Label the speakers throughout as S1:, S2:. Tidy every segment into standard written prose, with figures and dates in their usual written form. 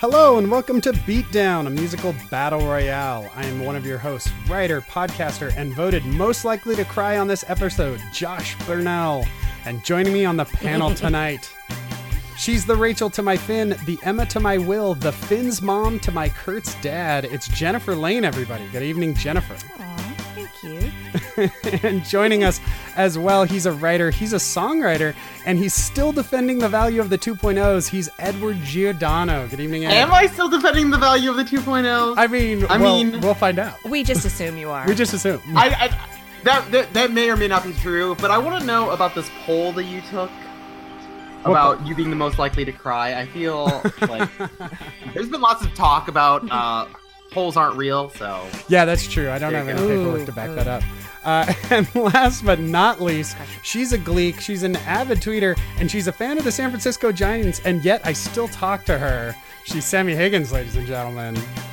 S1: Hello and welcome to Beatdown, a musical battle royale. I am one of your hosts, writer, podcaster, and voted most likely to cry on this episode, Josh Burnell. And joining me on the panel tonight, she's the Rachel to my Finn, the Emma to my Will, the Finn's mom to my Kurt's dad. It's Jennifer Lane, everybody. Good evening, Jennifer.
S2: Aw, thank you.
S1: And joining us as well, he's a writer, he's a songwriter, and he's still defending the value of the 2.0s. He's Edward Giordano. Good evening, Ed.
S3: Am I still defending the value of the 2.0s?
S1: I mean, we'll find out.
S2: We just assume you are.
S1: We just assume.
S3: That may or may not be true, but I want to know about this poll that you took about you being the most likely to cry. I feel like there's been lots of talk about polls aren't real, so...
S1: Yeah, that's true. I don't have any paperwork to back that up. And last but not least, she's a Gleek, she's an avid tweeter, and she's a fan of the San Francisco Giants, and yet I still talk to her. She's Sammy Higgins, ladies and gentlemen.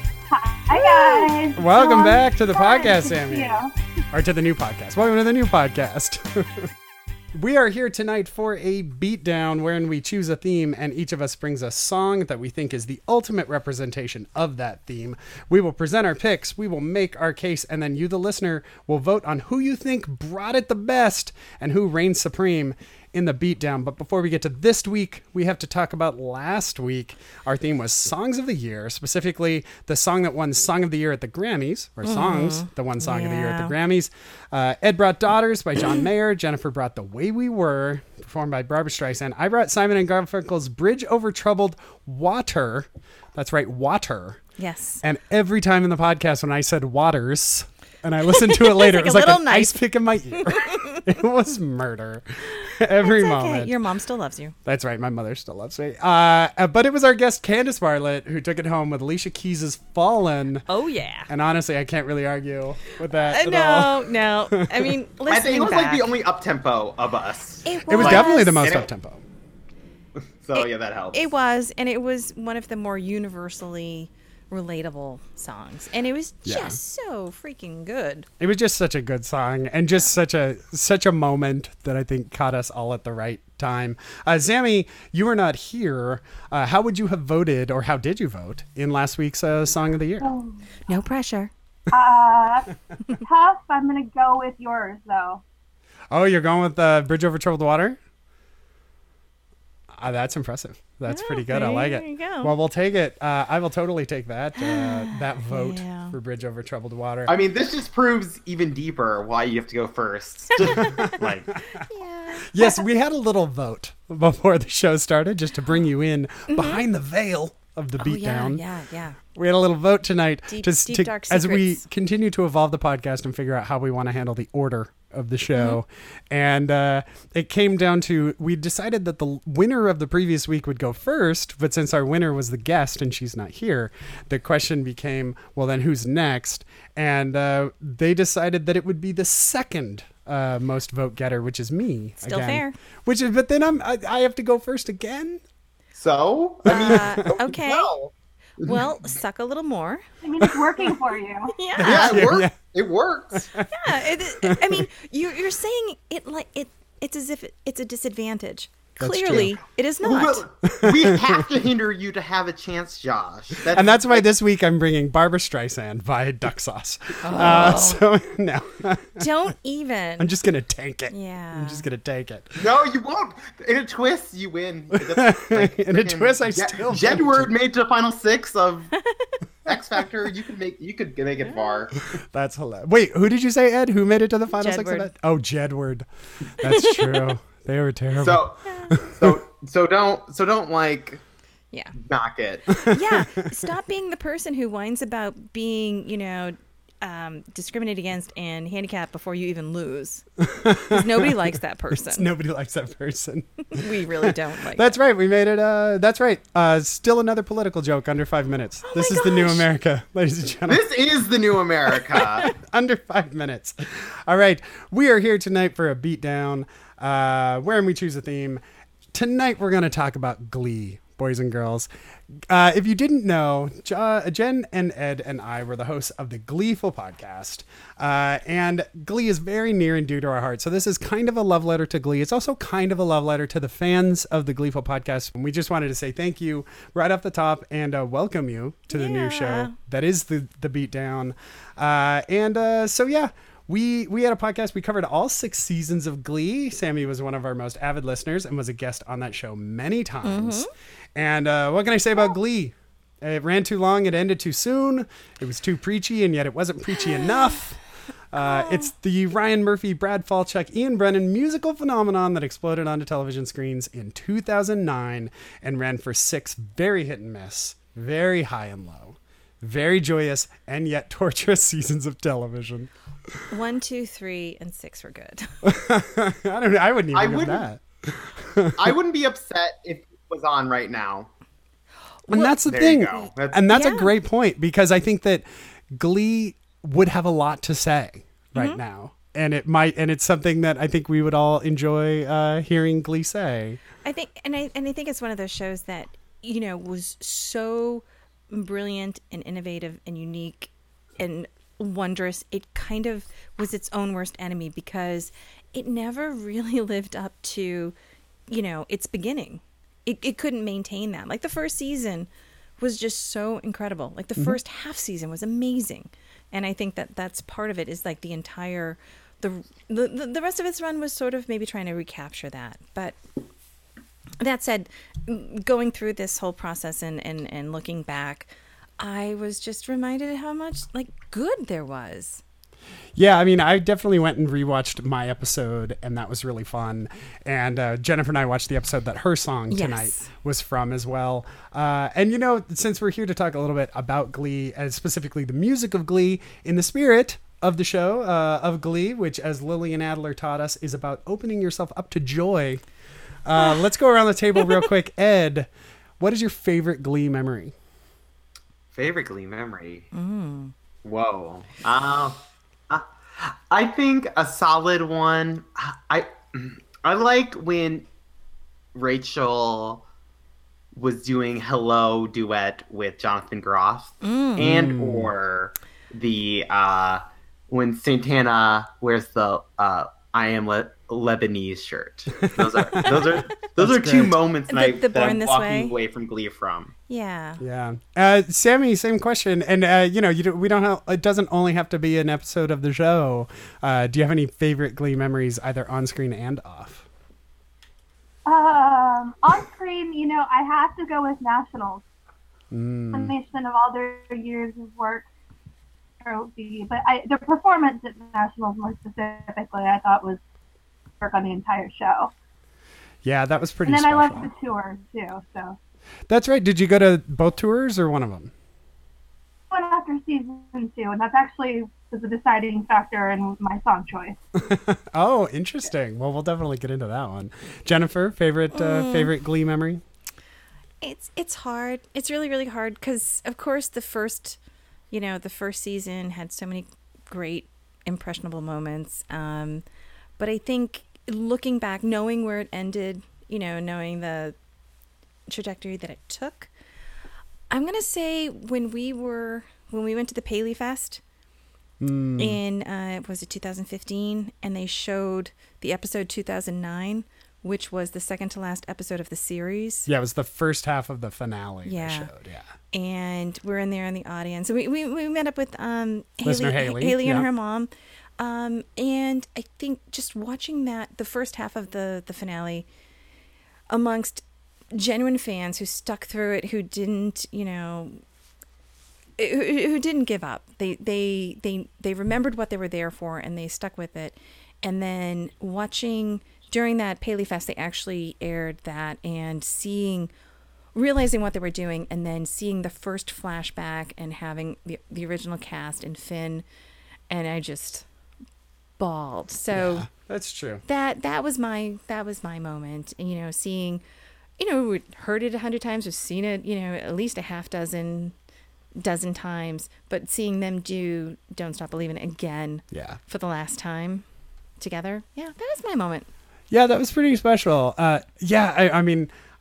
S4: Hi, guys.
S1: Welcome back to the podcast, Sammy.
S4: Yeah.
S1: Or to the new podcast. Welcome to the new podcast. We are here tonight for a beatdown wherein we choose a theme and each of us brings a song that we think is the ultimate representation of that theme. We will present our picks, we will make our case, and then you, the listener, will vote on who you think brought it the best and who reigns supreme in the beatdown. But before we get to this week, we have to talk about last week. Our theme was Songs of the Year, specifically the song that won Song of the Year at the Grammys, or songs that won Song of the Year at the Grammys. Ed brought Daughters by John Mayer. Jennifer brought The Way We Were, performed by Barbra Streisand. I brought Simon and Garfunkel's Bridge Over Troubled Water. That's right, water.
S2: Yes.
S1: And every time in the podcast when I said waters, and I listened to it later, it was like an ice pick in my ear. It was murder. Every moment.
S2: Your mom still loves you.
S1: That's right. My mother still loves me. But it was our guest, Candace Bartlett, who took it home with Alicia Keys' Fallen.
S2: Oh, yeah.
S1: And honestly, I can't really argue with that at all.
S2: No. I mean, listening
S3: I think it was
S2: back,
S3: like the only up-tempo of us.
S1: It was definitely the most up-tempo.
S3: So, yeah, that helps.
S2: It was, and it was one of the more universally relatable songs, and it was just so freaking good.
S1: It was just such a good song, and just such a moment that I think caught us all at the right time. Sammy, you were not here. How would you have voted, or how did you vote in last week's Song of the Year?
S2: No pressure.
S4: Tough. I'm gonna go with yours though.
S1: Oh, you're going with Bridge Over Troubled Water? That's impressive. That's pretty good. I like it.
S2: There you go.
S1: Well, we'll take it. I will totally take that vote for Bridge Over Troubled Water.
S3: I mean, this just proves even deeper why you have to go first.
S1: Yes, we had a little vote before the show started just to bring you in behind the veil of the beatdown.
S2: Yeah.
S1: We had a little vote tonight
S2: Deep, dark
S1: as we
S2: secrets.
S1: continue to evolve the podcast and figure out how we want to handle the order of the show. And it came down to, we decided that the winner of the previous week would go first, but since our winner was the guest and she's not here, the question became, well, then who's next? And they decided that it would be the second most vote getter, which is me.
S2: Still fair.
S1: But then I have to go first again?
S3: So? I mean,
S2: okay. Well, suck a little more.
S4: I mean, it's working for you.
S3: yeah, it worked.
S1: Yeah.
S3: It worked.
S2: I mean, you're saying it like it's as if it's a disadvantage.
S1: That's
S2: Clearly,
S1: true.
S2: it is not.
S3: We have to hinder you to have a chance, Josh.
S1: And that's why this week I'm bringing Barbra Streisand by Duck Sauce. So, no.
S2: Don't even.
S1: I'm just going to tank it.
S2: Yeah.
S1: I'm just going to take it.
S3: No, you won't. In a twist, you win.
S1: In a twist, I still
S3: Jedward made to final 6 of X Factor. You could make it far.
S1: That's hilarious. Wait, who did you say, Ed? Who made it to the final 6 of
S2: Jedward.
S1: that? Oh, Jedward. That's true. They were terrible.
S3: So don't like
S2: Yeah.
S3: knock it.
S2: Yeah. Stop being the person who whines about being, discriminated against and handicapped before you even lose. 'Cause nobody likes that person.
S1: Nobody likes that person.
S2: We really don't like
S1: That's right. We made it. That's right. Still another political joke under 5 minutes. This is the new
S2: gosh.
S1: America, ladies and gentlemen.
S3: This is the new America.
S1: Under 5 minutes. All right. We are here tonight for a beatdown, wherein we choose a theme. Tonight we're going to talk about Glee boys and girls. If you didn't know, Jen and Ed and I were the hosts of the Gleeful podcast. And Glee is very near and dear to our hearts. So this is kind of a love letter to Glee. It's also kind of a love letter to the fans of the Gleeful podcast. And we just wanted to say thank you right off the top and welcome you to the new show that is the Beatdown. So yeah. We had a podcast. We covered all 6 seasons of Glee. Sammy was one of our most avid listeners and was a guest on that show many times. And what can I say about Glee? It ran too long. It ended too soon. It was too preachy, and yet it wasn't preachy enough. It's the Ryan Murphy, Brad Falchuk, Ian Brennan musical phenomenon that exploded onto television screens in 2009 and ran for 6 very hit and miss, very high and low, very joyous, and yet torturous seasons of television.
S2: 1, 2, 3, and 6 were good.
S1: I don't know. I wouldn't even give that.
S3: I wouldn't be upset if it was on right now.
S1: And that's the
S3: There
S1: thing.
S3: you go.
S1: And that's a great point, because I think that Glee would have a lot to say right now. And it's something that I think we would all enjoy hearing Glee say.
S2: I think it's one of those shows that, was so brilliant and innovative and unique and wondrous. It kind of was its own worst enemy because it never really lived up to, its beginning. It couldn't maintain that. Like the first season was just so incredible. Like the first half season was amazing. And I think that that's part of it, is like the entire, the rest of its run was sort of maybe trying to recapture that. But that said, going through this whole process and looking back, I was just reminded of how much good there was.
S1: Yeah, I mean, I definitely went and rewatched my episode, and that was really fun. And Jennifer and I watched the episode that her song tonight was from as well. And, since we're here to talk a little bit about Glee, and specifically the music of Glee, in the spirit of the show of Glee, which, as Lillian Adler taught us, is about opening yourself up to joy. Let's go around the table real quick. Ed, what is your favorite Glee memory?
S3: Favorite Glee memory? Whoa. I think a solid one. I liked when Rachel was doing "Hello" duet with Jonathan Groff, and or the when Santana wears the "I am Lebanese" shirt. Those are two moments that I'm walking away from Glee from.
S2: Yeah.
S1: Sammy, same question. And we don't have, it doesn't only have to be an episode of the show. Do you have any favorite Glee memories, either on screen and off?
S4: On screen, I have to go with Nationals. Combination of all their years of work. But the performance at Nationals more specifically, I thought was work on the entire show.
S1: Yeah, that was pretty.
S4: And then
S1: special.
S4: I loved the tour too. So.
S1: That's right. Did you go to both tours or one of them?
S4: One after season 2, and that's actually was a deciding factor in my song choice.
S1: Oh, interesting. Well, we'll definitely get into that one. Jennifer, favorite Glee memory?
S2: It's hard. It's really, really hard because, of course, the first season had so many great impressionable moments. But I think looking back, knowing where it ended, knowing the trajectory that it took, I'm going to say when we went to the Paley Fest in, was it 2015? And they showed the episode 2009, which was the second to last episode of the series.
S1: Yeah, it was the first half of the finale they showed,
S2: And we're in there in the audience. We met up with
S1: Haley
S2: and her mom. And I think just watching that, the first half of the finale, amongst genuine fans who stuck through it, who didn't, who didn't give up. They remembered what they were there for and they stuck with it. And then watching during that Paley Fest, they actually aired that, and realizing what they were doing, and then seeing the first flashback and having the original cast and Finn, and I just bawled. So
S1: yeah, that's true.
S2: That was my moment. And, seeing, we'd heard it 100 times, we've seen it, at least a half dozen times, but seeing them do Don't Stop Believing again for the last time together. Yeah, that was my moment.
S1: Yeah, that was pretty special. I mean,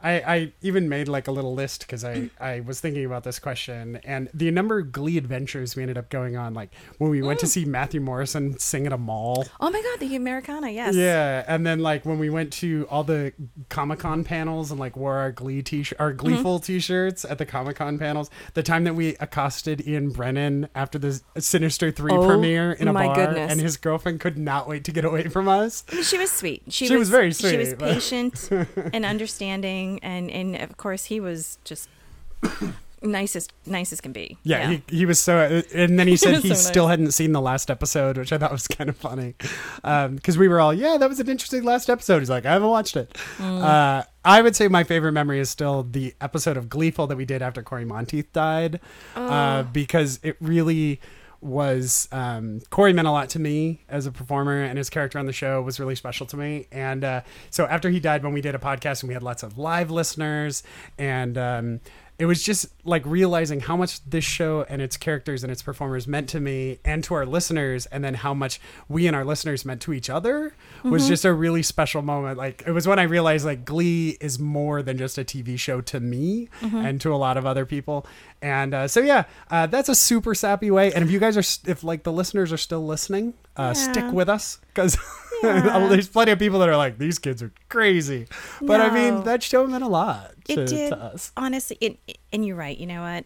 S1: I even made like a little list because I was thinking about this question, and the number of Glee adventures we ended up going on, like when we went to see Matthew Morrison sing at a mall.
S2: Oh my God, the Americana, yes.
S1: Yeah, and then like when we went to all the Comic-Con panels and like wore our Glee our Gleeful t-shirts at the Comic-Con panels. The time that we accosted Ian Brennan after the Sinister 3 premiere in a bar,
S2: goodness.
S1: and his girlfriend could not wait to get away from us.
S2: She was sweet.
S1: She was very sweet.
S2: She was patient and understanding, and of course he was just nice as can be.
S1: Yeah. He was so, and then he said he
S2: so
S1: still
S2: nice.
S1: hadn't seen the last episode, which I thought was kind of funny, because we were all, yeah, that was an interesting last episode. He's like, I haven't watched it. I would say my favorite memory is still the episode of Gleeful that we did after Corey Monteith died, because it really was, Corey meant a lot to me as a performer, and his character on the show was really special to me. And so after he died, when we did a podcast and we had lots of live listeners, and it was just like realizing how much this show and its characters and its performers meant to me and to our listeners, and then how much we and our listeners meant to each other was just a really special moment. Like, it was when I realized like Glee is more than just a TV show to me and to a lot of other people. And so that's a super sappy way. And if you guys are, if like the listeners are still listening, stick with us, because there's plenty of people that are like, these kids are crazy. But I mean, that show meant a lot to us.
S2: Honestly, and you're right. You know what?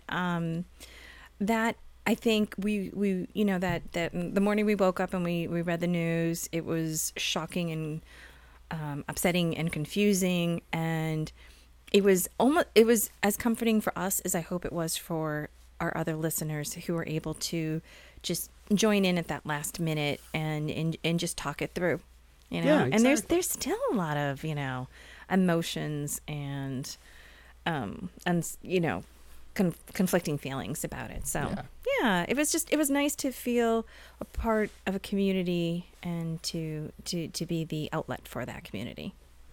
S2: That I think we you know that the morning we woke up and we read the news, it was shocking and upsetting and confusing, and it was as comforting for us as I hope it was for our other listeners who were able to just join in at that last minute and just talk it through, you know.
S1: Yeah, exactly.
S2: And there's still a lot of, you know, emotions and you know, conflicting feelings about it. So it was nice to feel a part of a community and to be the outlet for that community.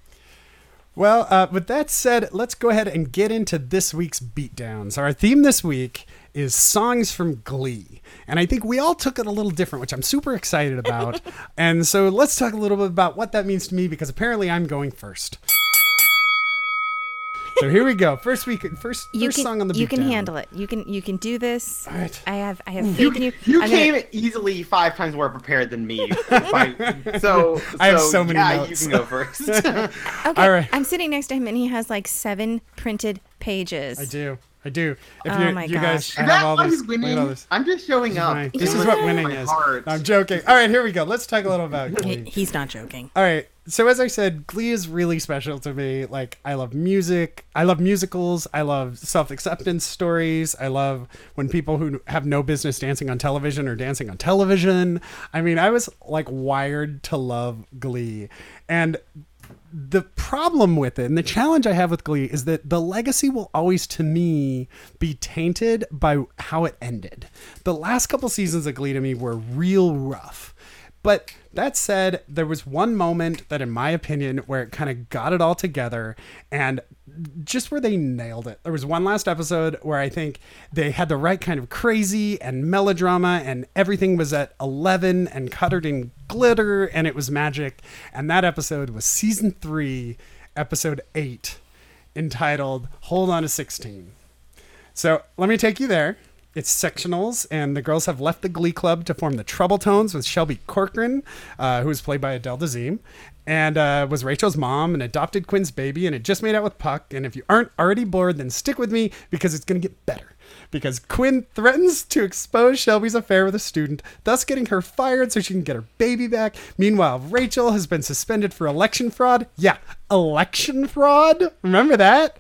S1: Well, with that said, let's go ahead and get into this week's beatdowns. Our theme this week is songs from Glee. And I think we all took it a little different, which I'm super excited about. And so let's talk a little bit about what that means to me, because apparently I'm going first. So here we go. First song on the beatdown.
S2: You can handle it. You can do this.
S1: All right.
S2: I have faith in you.
S3: You came easily 5 times more prepared than me. So
S1: I have so many notes.
S3: You can go first.
S2: Okay.
S1: All right.
S2: I'm sitting next to him and he has like 7 printed pages.
S1: I do. If
S2: Oh my
S1: you guys
S2: gosh.
S1: I
S3: Is
S1: have
S3: that
S1: all
S3: why
S1: this.
S3: he's
S1: Look at all
S3: winning?
S1: this.
S3: I'm just showing up.
S1: This is what winning
S3: My
S1: is.
S3: heart.
S1: No, I'm joking. All right, here we go. Let's talk a little about Glee.
S2: He's not joking.
S1: All right. So as I said, Glee is really special to me. Like, I love music. I love musicals. I love self-acceptance stories. I love when people who have no business dancing on television are dancing on television. I mean, I was like wired to love Glee. And the problem with it and the challenge I have with Glee is that the legacy will always, to me, be tainted by how it ended. The last couple seasons of Glee to me were real rough. But that said, there was one moment that, in my opinion, where it kind of got it all together and just where they nailed it. There was one last episode where I think they had the right kind of crazy and melodrama, and everything was at 11 and covered in glitter, and it was magic. And that episode was season 3, episode 8, entitled Hold On to 16. So let me take you there. It's sectionals, and the girls have left the Glee Club to form the Trouble Tones with Shelby Corcoran, who was played by Adele Dazeem, and was Rachel's mom and adopted Quinn's baby, and had just made out with Puck. And if you aren't already bored, then stick with me, because it's going to get better. Because Quinn threatens to expose Shelby's affair with a student, thus getting her fired so she can get her baby back. Meanwhile, Rachel has been suspended for election fraud. Yeah, election fraud. Remember that?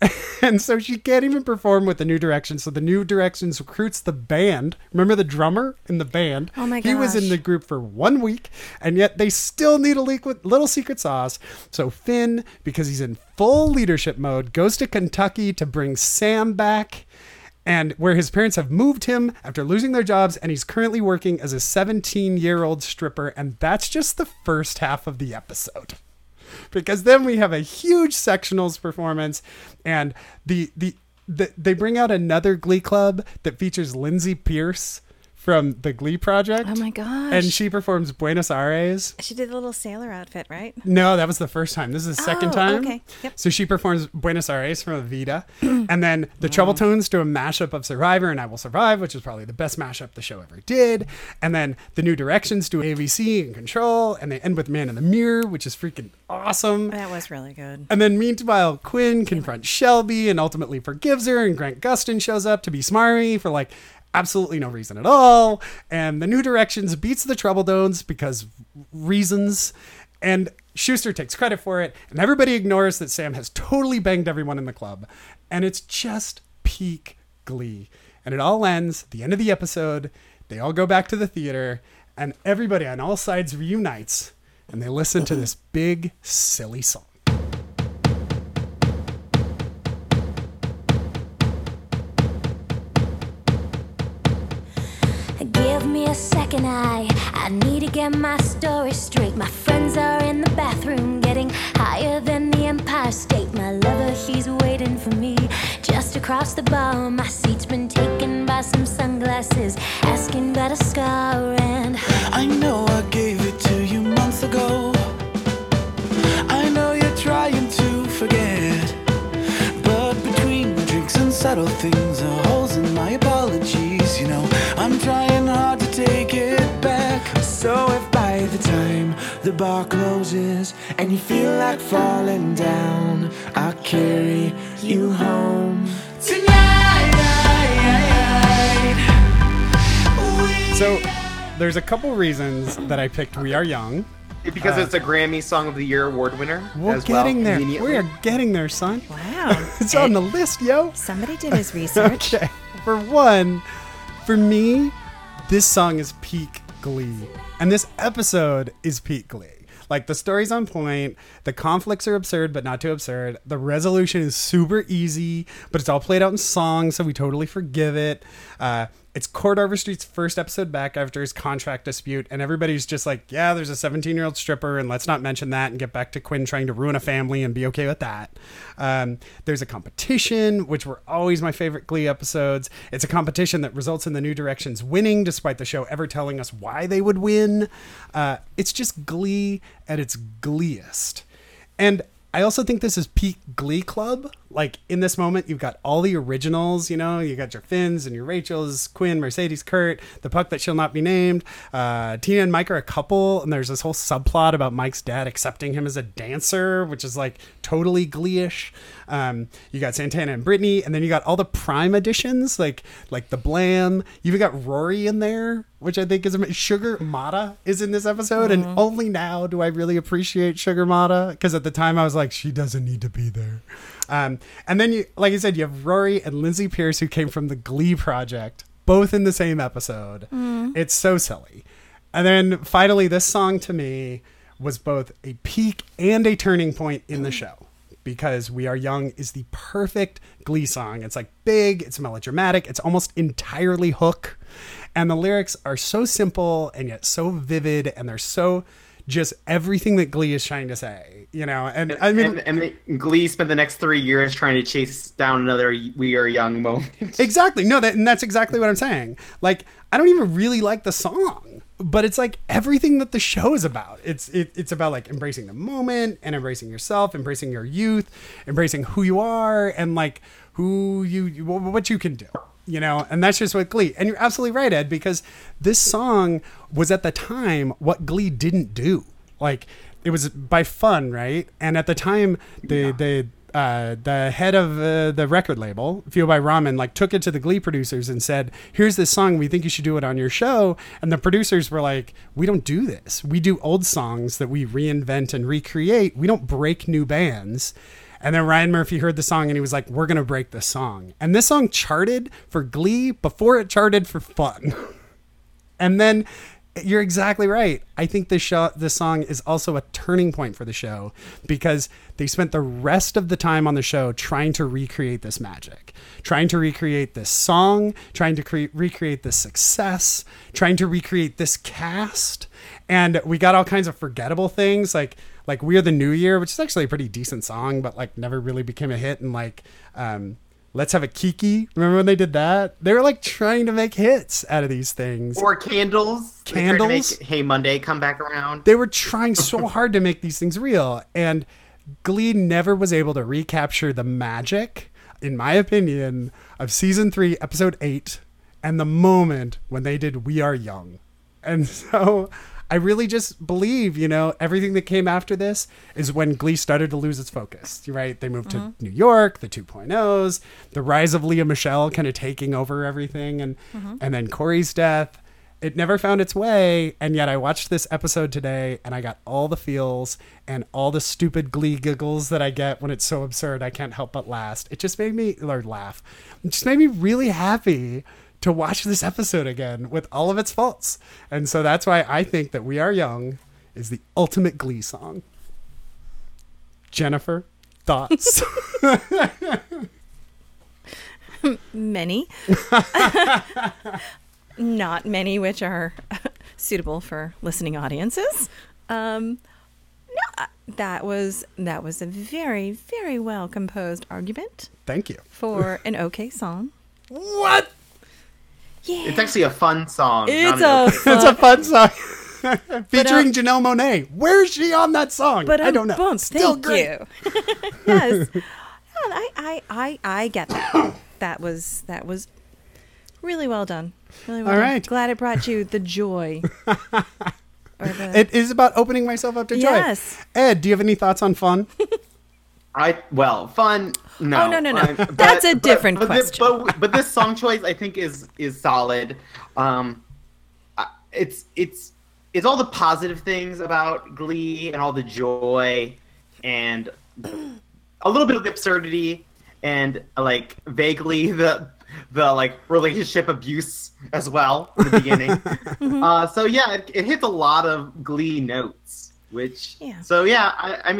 S1: And so she can't even perform with the New Directions. So the New Directions recruits the band. Remember the drummer in the band?
S2: Oh my
S1: He was in
S2: gosh.
S1: the group for 1 week, and yet they still need a little secret sauce. So Finn, because he's in full leadership mode, goes to Kentucky to bring Sam back, and where his parents have moved him after losing their jobs, and he's currently working as a 17-year-old stripper. And that's just the first half of the episode. Because then we have a huge sectionals performance, and they bring out another Glee Club that features Lindsay Pierce from the Glee project.
S2: Oh my gosh.
S1: And she performs Buenos Aires.
S2: She did the little sailor outfit, right?
S1: No, that was the first time. This is the second time.
S2: Okay. Yep.
S1: So she performs Buenos Aires from Evita. And then the Trouble Tones do a mashup of Survivor and I Will Survive, which is probably the best mashup the show ever did. And then the New Directions do ABC and Control. And they end with Man in the Mirror, which is freaking awesome.
S2: That was really good.
S1: And then meanwhile, Quinn confronts Shelby and ultimately forgives her. And Grant Gustin shows up to be Smarmy for like absolutely no reason at all. And the New Directions beats the Trouble Tones because reasons. And Schuster takes credit for it. And everybody ignores that Sam has totally banged everyone in the club. And it's just peak Glee. And it all ends at the end of the episode. They all go back to the theater. And everybody on all sides reunites. And they listen to this big, silly song.
S5: Give me a second, I need to get my story straight. My friends are in the bathroom getting higher than the Empire State. My lover, he's waiting for me just across the bar. My seat's been taken by some sunglasses, asking about a scar. And
S6: I know I gave it to you months ago. I know you're trying to forget, but between the drinks and subtle things are holes in my apologies. You know, I'm trying hard to take it back. So if by the time the bar closes and you feel like falling down, I'll carry you home tonight.
S1: So there's a couple reasons that I picked We Are Young.
S3: Because it's a Grammy Song of the Year award winner.
S1: We're
S3: as well,
S1: getting there.
S3: conveniently.
S1: We are getting there, son.
S2: Wow.
S1: It's on the list, yo.
S2: Somebody did his research.
S1: Okay. For one, for me, this song is peak Glee. And this episode is peak Glee. Like, the story's on point. The conflicts are absurd, but not too absurd. The resolution is super easy, but it's all played out in song, so we totally forgive it. It's Cord Overstreet's first episode back after his contract dispute, and everybody's just like, yeah, there's a 17-year-old stripper, and let's not mention that and get back to Quinn trying to ruin a family and be okay with that. There's a competition, which were always my favorite Glee episodes. It's a competition that results in the New Directions winning, despite the show ever telling us why they would win. It's just Glee at its gleeest. And I also think this is peak Glee Club. Like, in this moment, you've got all the originals, you know, you got your Finns and your Rachels, Quinn, Mercedes, Kurt, the Puck that shall not be named. Tina and Mike are a couple, and there's this whole subplot about Mike's dad accepting him as a dancer, which is like totally Glee-ish. You got Santana and Brittany, and then you got all the Prime editions, like the Blam. You've got Rory in there, which I think is Sugar Mata is in this episode, and only now do I really appreciate Sugar Mata, because at the time I was like, she doesn't need to be there. And then, you, like I said, you have Rory and Lindsay Pierce, who came from the Glee project, both in the same episode. It's so silly. And then finally, this song to me was both a peak and a turning point in the show, because We Are Young is the perfect Glee song. It's like big, it's melodramatic, it's almost entirely hook. And the lyrics are so simple and yet so vivid, and they're so just everything that Glee is trying to say, you know? And I mean,
S3: and Glee spent the next 3 years trying to chase down another We Are Young moment.
S1: Exactly. No, and that's exactly what I'm saying. Like, I don't even really like the song, but it's like everything that the show is about. It's about like embracing the moment and embracing yourself, embracing your youth, embracing who you are, and like what you can do. You know, and that's just what Glee. And you're absolutely right, Ed, because this song was at the time what Glee didn't do. Like, it was by fun, right? And at the time, the head of the record label, Feel by Ramen, like took it to the Glee producers and said, "Here's this song. We think you should do it on your show." And the producers were like, "We don't do this. We do old songs that we reinvent and recreate. We don't break new bands." And then Ryan Murphy heard the song and he was like, "We're going to break this song." And this song charted for Glee before it charted for fun. And then you're exactly right. I think this song is also a turning point for the show, because they spent the rest of the time on the show trying to recreate this magic, trying to recreate this song, trying to recreate this success, trying to recreate this cast. And we got all kinds of forgettable things like We Are the New Year, which is actually a pretty decent song, but like never really became a hit. And like Let's Have a Kiki. Remember when they did that? They were like trying to make hits out of these things.
S3: Or Candles. They tried to make Hey Monday come back around.
S1: They were trying so hard to make these things real. And Glee never was able to recapture the magic, in my opinion, of season 3, episode 8, and the moment when they did We Are Young. And so I really just believe, everything that came after this is when Glee started to lose its focus, right? They moved to New York, the 2.0s, the rise of Leah Michelle kind of taking over everything, and then Corey's death. It never found its way, and yet I watched this episode today, and I got all the feels and all the stupid Glee giggles that I get when it's so absurd I can't help but laugh. It just made me laugh. It just made me really happy to watch this episode again with all of its faults. And so that's why I think that We Are Young is the ultimate Glee song. Jennifer, thoughts?
S2: Many. Not many which are suitable for listening audiences. No, that was a very, very well composed argument.
S1: Thank you.
S2: For an okay song.
S1: What?
S2: Yeah.
S3: It's actually a fun song.
S2: It's
S1: It's a fun song. Featuring Janelle Monáe. Where is she on that song?
S2: But
S1: I don't know. Still
S2: thank
S1: great.
S2: you. Yes. I get that. That was really well done. Really well
S1: All
S2: done.
S1: right.
S2: Glad it brought you the joy.
S1: It is about opening myself up to joy.
S2: Yes.
S1: Ed, do you have any thoughts on fun?
S3: Fun. No.
S2: Oh, no. That's a different question.
S3: But this song choice, I think, is solid. It's all the positive things about Glee and all the joy and a little bit of the absurdity and like vaguely the like relationship abuse as well in the beginning. So yeah, it hits a lot of Glee notes, which so yeah,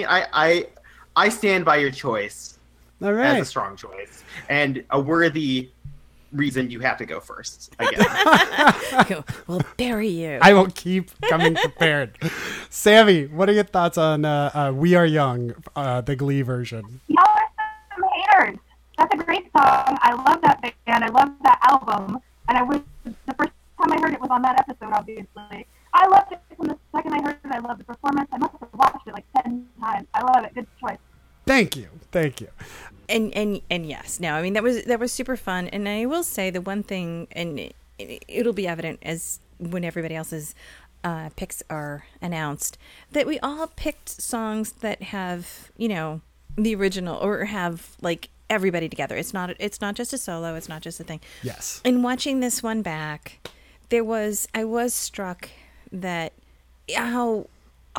S3: I stand by your choice.
S1: All right.
S3: As a strong choice and a worthy reason you have to go first, I guess.
S2: We'll bury you.
S1: I will keep coming prepared. Sammy, what are your thoughts on We Are Young, the Glee version?
S4: Y'all are some haters. That's a great song. I love that band. I love that album. And the first time I heard it was on that episode, obviously. I loved it from the second I heard it. I loved the performance. I must have watched it like 10 times. I love it. Good choice.
S1: Thank you.
S2: And yes, no, I mean that was super fun. And I will say the one thing, and it'll be evident as when everybody else's picks are announced, that we all picked songs that have the original or have like everybody together. It's not just a solo. It's not just a thing.
S1: Yes.
S2: And watching this one back, I was struck that how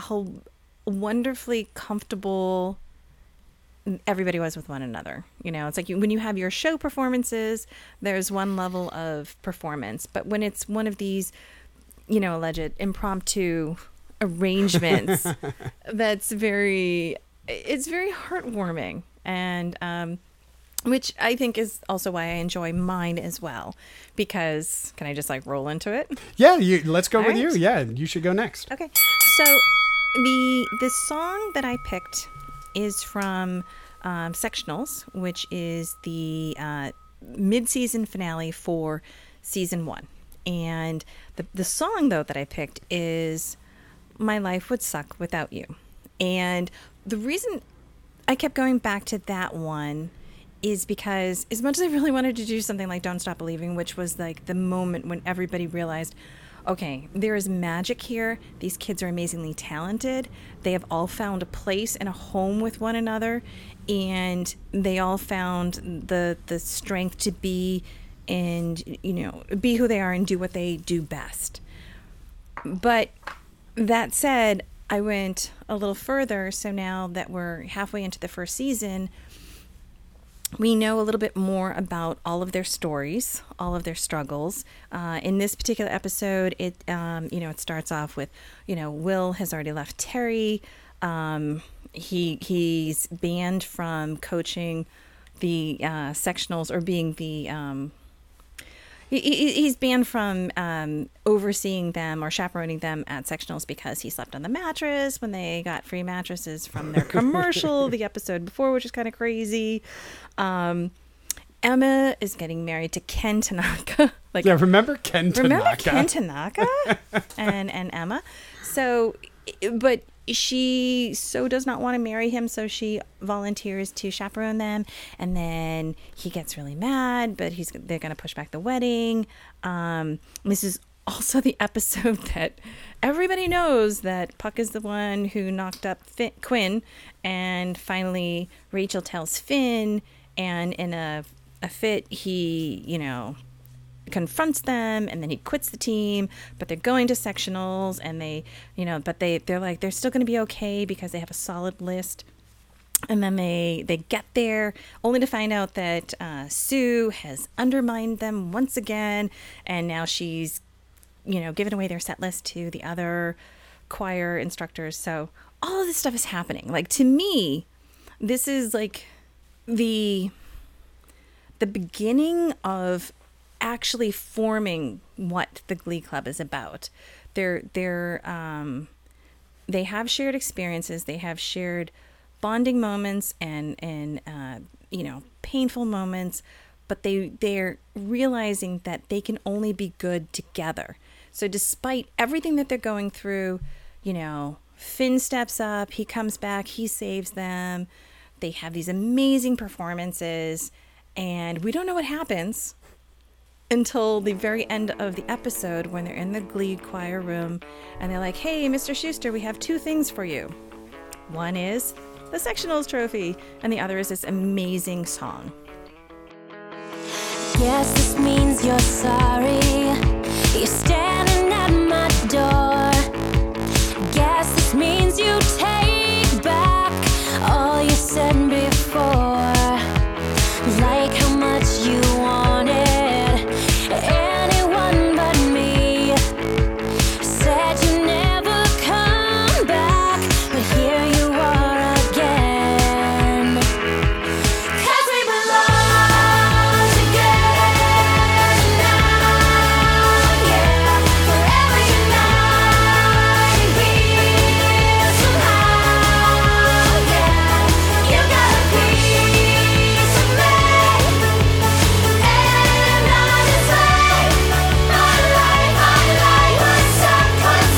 S2: wonderfully comfortable everybody was with one another. It's like when you have your show performances, there's one level of performance, but when it's one of these, alleged impromptu arrangements, it's very heartwarming, and which I think is also why I enjoy mine as well, because can I just like roll into it?
S1: Yeah, let's go
S2: All
S1: with
S2: right.
S1: you. Yeah, you should go next.
S2: Okay, so the song that I picked is from Sectionals, which is the mid-season finale for season 1. And the song, though, that I picked is My Life Would Suck Without You. And the reason I kept going back to that one is because as much as I really wanted to do something like Don't Stop Believing, which was like the moment when everybody realized, okay, there is magic here. These kids are amazingly talented. They have all found a place and a home with one another, and they all found the strength to be and be who they are and do what they do best. But that said, I went a little further. So now that we're halfway into the first season, we know a little bit more about all of their stories, all of their struggles. In this particular episode, it starts off with, Will has already left Terry. He's banned from coaching the sectionals or being the. He's banned from overseeing them or chaperoning them at sectionals because he slept on the mattress when they got free mattresses from their commercial the episode before, which is kind of crazy. Emma is getting married to Ken Tanaka. Like,
S1: Yeah, remember Ken Tanaka?
S2: remember Ken Tanaka and Emma? So, but she so does not want to marry him, so she volunteers to chaperone them, and then he gets really mad, but they're going to push back the wedding. This is also the episode that everybody knows that Puck is the one who knocked up Quinn, and finally Rachel tells Finn, and in a fit, he, confronts them, and then he quits the team, but they're going to sectionals, and they're like, they're still going to be okay because they have a solid list. And then they get there only to find out that Sue has undermined them once again, and now she's given away their set list to the other choir instructors. So all of this stuff is happening. Like, to me, this is like the beginning of actually forming what the Glee Club is about. They have shared experiences, they have shared bonding moments and painful moments, but they're realizing that they can only be good together. So despite everything that they're going through, Finn steps up, he comes back, he saves them. They have these amazing performances, and we don't know what happens until the very end of the episode when they're in the Glee choir room and they're like, hey, Mr. Schuster, we have two things for you. One is the sectionals trophy, and the other is this amazing song.
S5: Guess this means you're sorry. You're standing at my door. Guess this means you take back all you said before. Like how much you wanted anyone but me. Said you never come back, but here you are again. 'Cause we belong together now, yeah. Forever united here somehow, yeah. You got a piece of me, and I'm just like, my life, what's up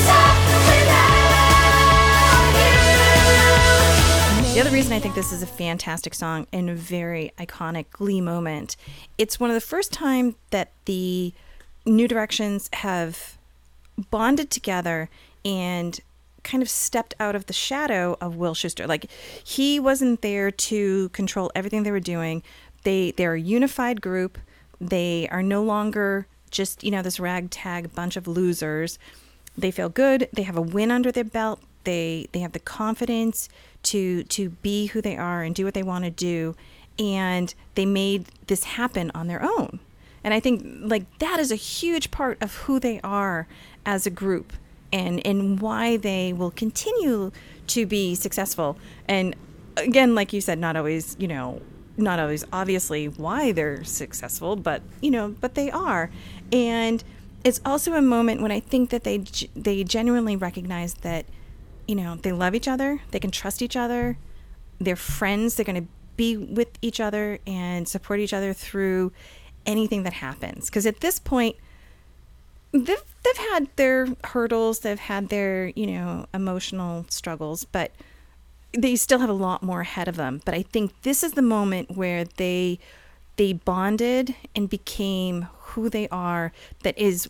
S5: without you?
S2: The other reason I think this is a fantastic song and a very iconic Glee moment, it's one of the first time that the New Directions have bonded together and kind of stepped out of the shadow of Will Schuster. Like, he wasn't there to control everything they were doing. They're a unified group. They are no longer just, this ragtag bunch of losers. They feel good. They have a win under their belt. They have the confidence to be who they are and do what they want to do. And they made this happen on their own. And I think, like, that is a huge part of who they are as a group, and why they will continue to be successful. And again, like you said, not always obviously why they're successful, but they are. And it's also a moment when I think that they genuinely recognize that, they love each other, they can trust each other, they're friends, they're going to be with each other and support each other through anything that happens. Because at this point, they've had their hurdles, they've had their, emotional struggles, but they still have a lot more ahead of them. But I think this is the moment where they bonded and became who they are. That is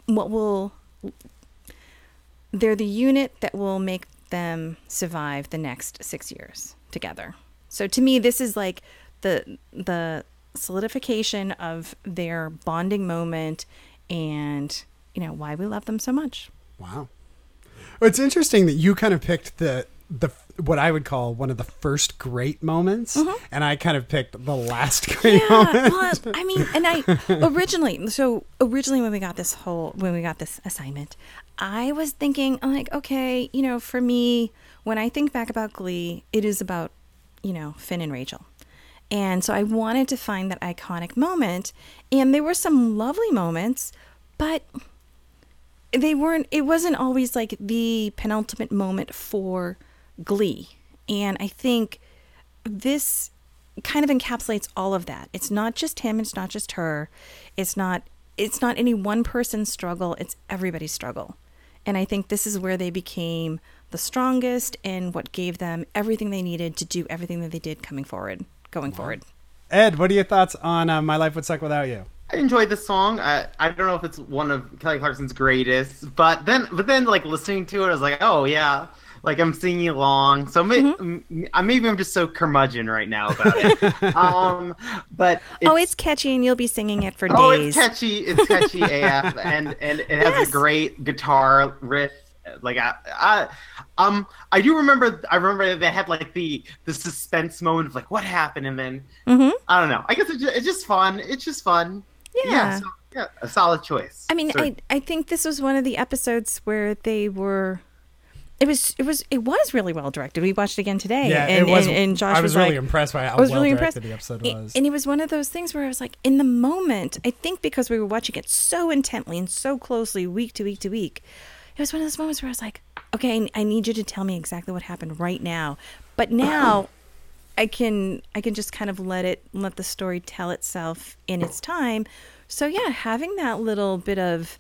S2: they're the unit that will make them survive the next 6 years together. So to me, this is like the solidification of their bonding moment, and why we love them so much.
S1: Wow. Well, it's interesting that you kind of picked the what I would call one of the first great moments, and I kind of picked the last great moment.
S2: Well, I mean, and I originally when we got this assignment, I was thinking, like, okay, for me, when I think back about Glee, it is about, Finn and Rachel. And so I wanted to find that iconic moment, and there were some lovely moments, but it wasn't always like the penultimate moment for Glee. And I think this kind of encapsulates all of that. It's not just him, it's not just her. It's not any one person's struggle, it's everybody's struggle. And I think this is where they became the strongest and what gave them everything they needed to do everything that they did going forward.
S1: Ed, what are your thoughts on My Life Would Suck Without You?
S3: I enjoyed this song. I don't know if it's one of Kelly Clarkson's greatest, but then like listening to it, I was like, oh yeah, like I'm singing along. So maybe I'm just so curmudgeon right now about it. But
S2: it's catchy, and you'll be singing it for days.
S3: Oh, it's catchy. It's catchy AF, and it has a great guitar riff. Like I do remember. I remember they had like the suspense moment of like what happened, and then I don't know. I guess it's just fun. It's just fun.
S2: Yeah.
S3: Yeah, a solid choice.
S2: I mean, I think this was one of the episodes where they were. It was really well directed. We watched it again today.
S1: Yeah,
S2: and,
S1: it was.
S2: And Josh
S1: I was really
S2: like,
S1: impressed by how well directed the episode was.
S2: And it was one of those things where I was like, in the moment, I think because we were watching it so intently and so closely, week to week to week, it was one of those moments where I was like, okay, I need you to tell me exactly what happened right now. But now I can just kind of let the story tell itself in its time. So yeah, having that little bit of,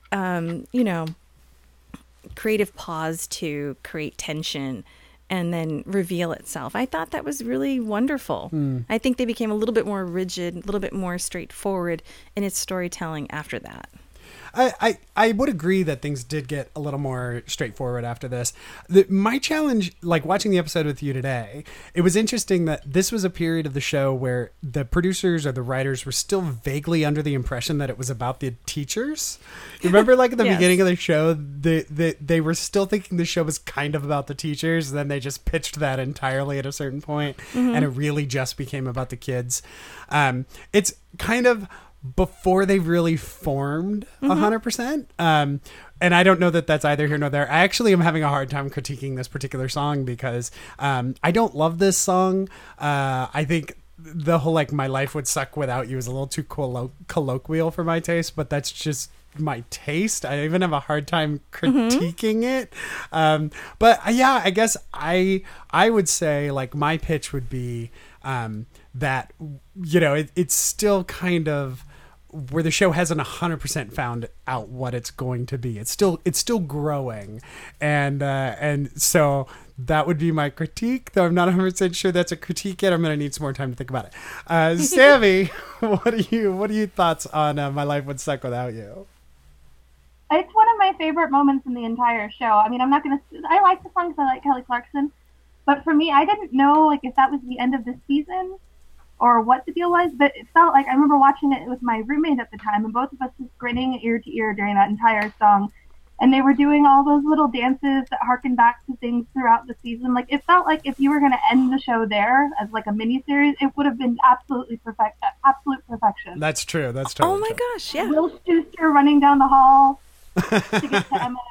S2: creative pause to create tension and then reveal itself. I thought that was really wonderful. I think they became a little bit more rigid, a little bit more straightforward in its storytelling after that.
S1: I would agree that things did get a little more straightforward after this. My challenge, like watching the episode with you today, it was interesting that this was a period of the show where the producers or the writers were still vaguely under the impression that it was about the teachers. You remember like at the beginning of the show, they were still thinking the show was kind of about the teachers. Then they just pitched that entirely at a certain point, and it really just became about the kids. It's kind of before they really formed 100%. And I don't know that that's either here nor there. I actually am having a hard time critiquing this particular song because I don't love this song. I think the whole like My Life Would Suck Without You is a little too colloquial for my taste, but that's just my taste. I even have a hard time critiquing it. But yeah, I guess I would say like my pitch would be that, it's still kind of where the show hasn't 100% found out what it's going to be. It's still growing. And so that would be my critique, though I'm not 100% sure that's a critique yet. I'm going to need some more time to think about it. Sammy, what are your thoughts on My Life Would Suck Without You?
S4: It's one of my favorite moments in the entire show. I mean, I like the song because I like Kelly Clarkson, but for me, I didn't know like if that was the end of the season or what the deal was, but it felt like I remember watching it with my roommate at the time, and both of us just grinning ear to ear during that entire song. And they were doing all those little dances that harken back to things throughout the season. Like it felt like if you were going to end the show there as like a mini series, it would have been absolute perfection.
S1: That's true. That's totally
S2: Oh my
S1: true.
S2: gosh, yeah.
S4: Will Schuster running down the hall to get to Emma.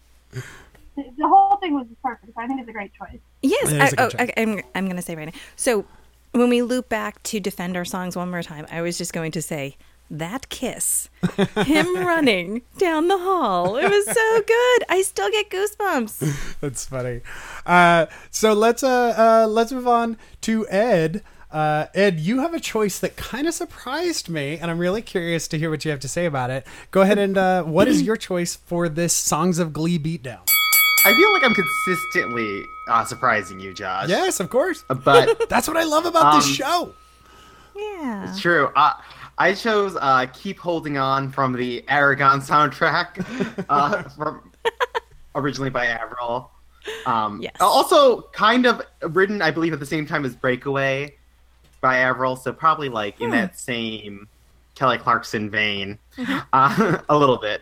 S4: The whole thing was perfect. I think it's a great choice.
S2: Yes, I'm going to say right now. So when we loop back to defend our songs one more time, I was just going to say that kiss, him running down the hall. It was so good. I still get goosebumps.
S1: That's funny. So let's move on to Ed. Ed, you have a choice that kind of surprised me, and I'm really curious to hear what you have to say about it. Go ahead and what is your choice for this Songs of Glee beatdown?
S3: I feel like I'm consistently surprising you, Josh.
S1: Yes, of course.
S3: But
S1: that's what I love about this show.
S2: Yeah.
S3: It's true. I chose Keep Holding On from the Aragon soundtrack, from originally by Avril.
S2: Yes.
S3: Also kind of written, I believe, at the same time as Breakaway by Avril, so probably like in that same Kelly Clarkson vein, a little bit.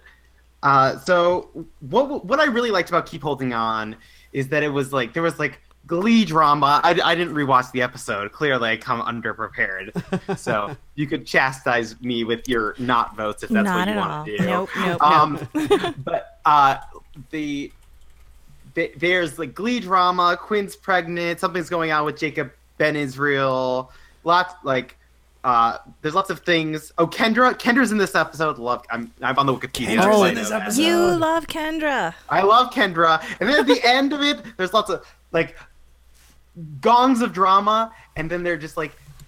S3: So what I really liked about Keep Holding On is that it was like there was like Glee drama. I didn't rewatch the episode. Clearly, I come underprepared. So you could chastise me with your not votes if that's what you want to do.
S2: Nope.
S3: But there's like Glee drama. Quinn's pregnant. Something's going on with Jacob Ben Israel. There's lots of things. Oh, Kendra's in this episode. I'm on the Wikipedia.
S1: Kendra's in this episode.
S2: You love Kendra.
S3: I love Kendra. And then at the end of it, there's lots of like gongs of drama, and then they're just like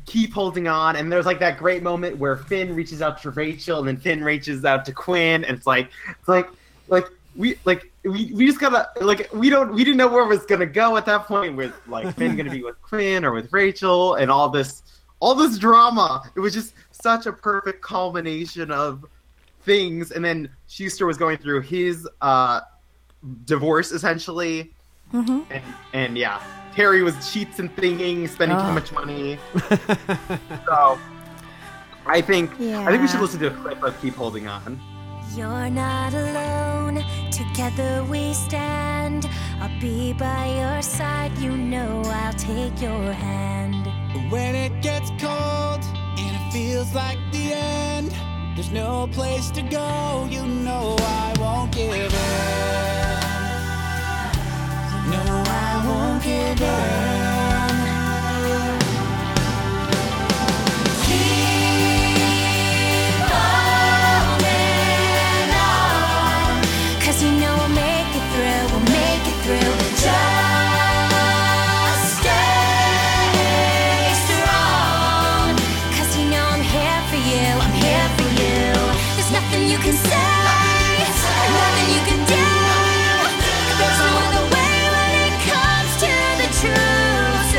S3: keep holding on. And there's like that great moment where Finn reaches out to Rachel, and then Finn reaches out to Quinn, and it's like we just gotta like we didn't know where it was gonna go at that point, with like Finn gonna be with Quinn or with Rachel, and all this drama. It was just such a perfect culmination of things. And then Schuster was going through his divorce essentially, and yeah, Terry was cheats and thinking, spending too much money. So I think we should listen to a clip of Keep Holding On.
S5: You're not alone, together we stand. I'll be by your side, you know I'll take your hand.
S6: When it gets cold and it feels like the end, there's no place to go, you know I won't give in. No, I won't give in.
S5: You can say, nothing you can do. There's no other way when it comes to the truth. So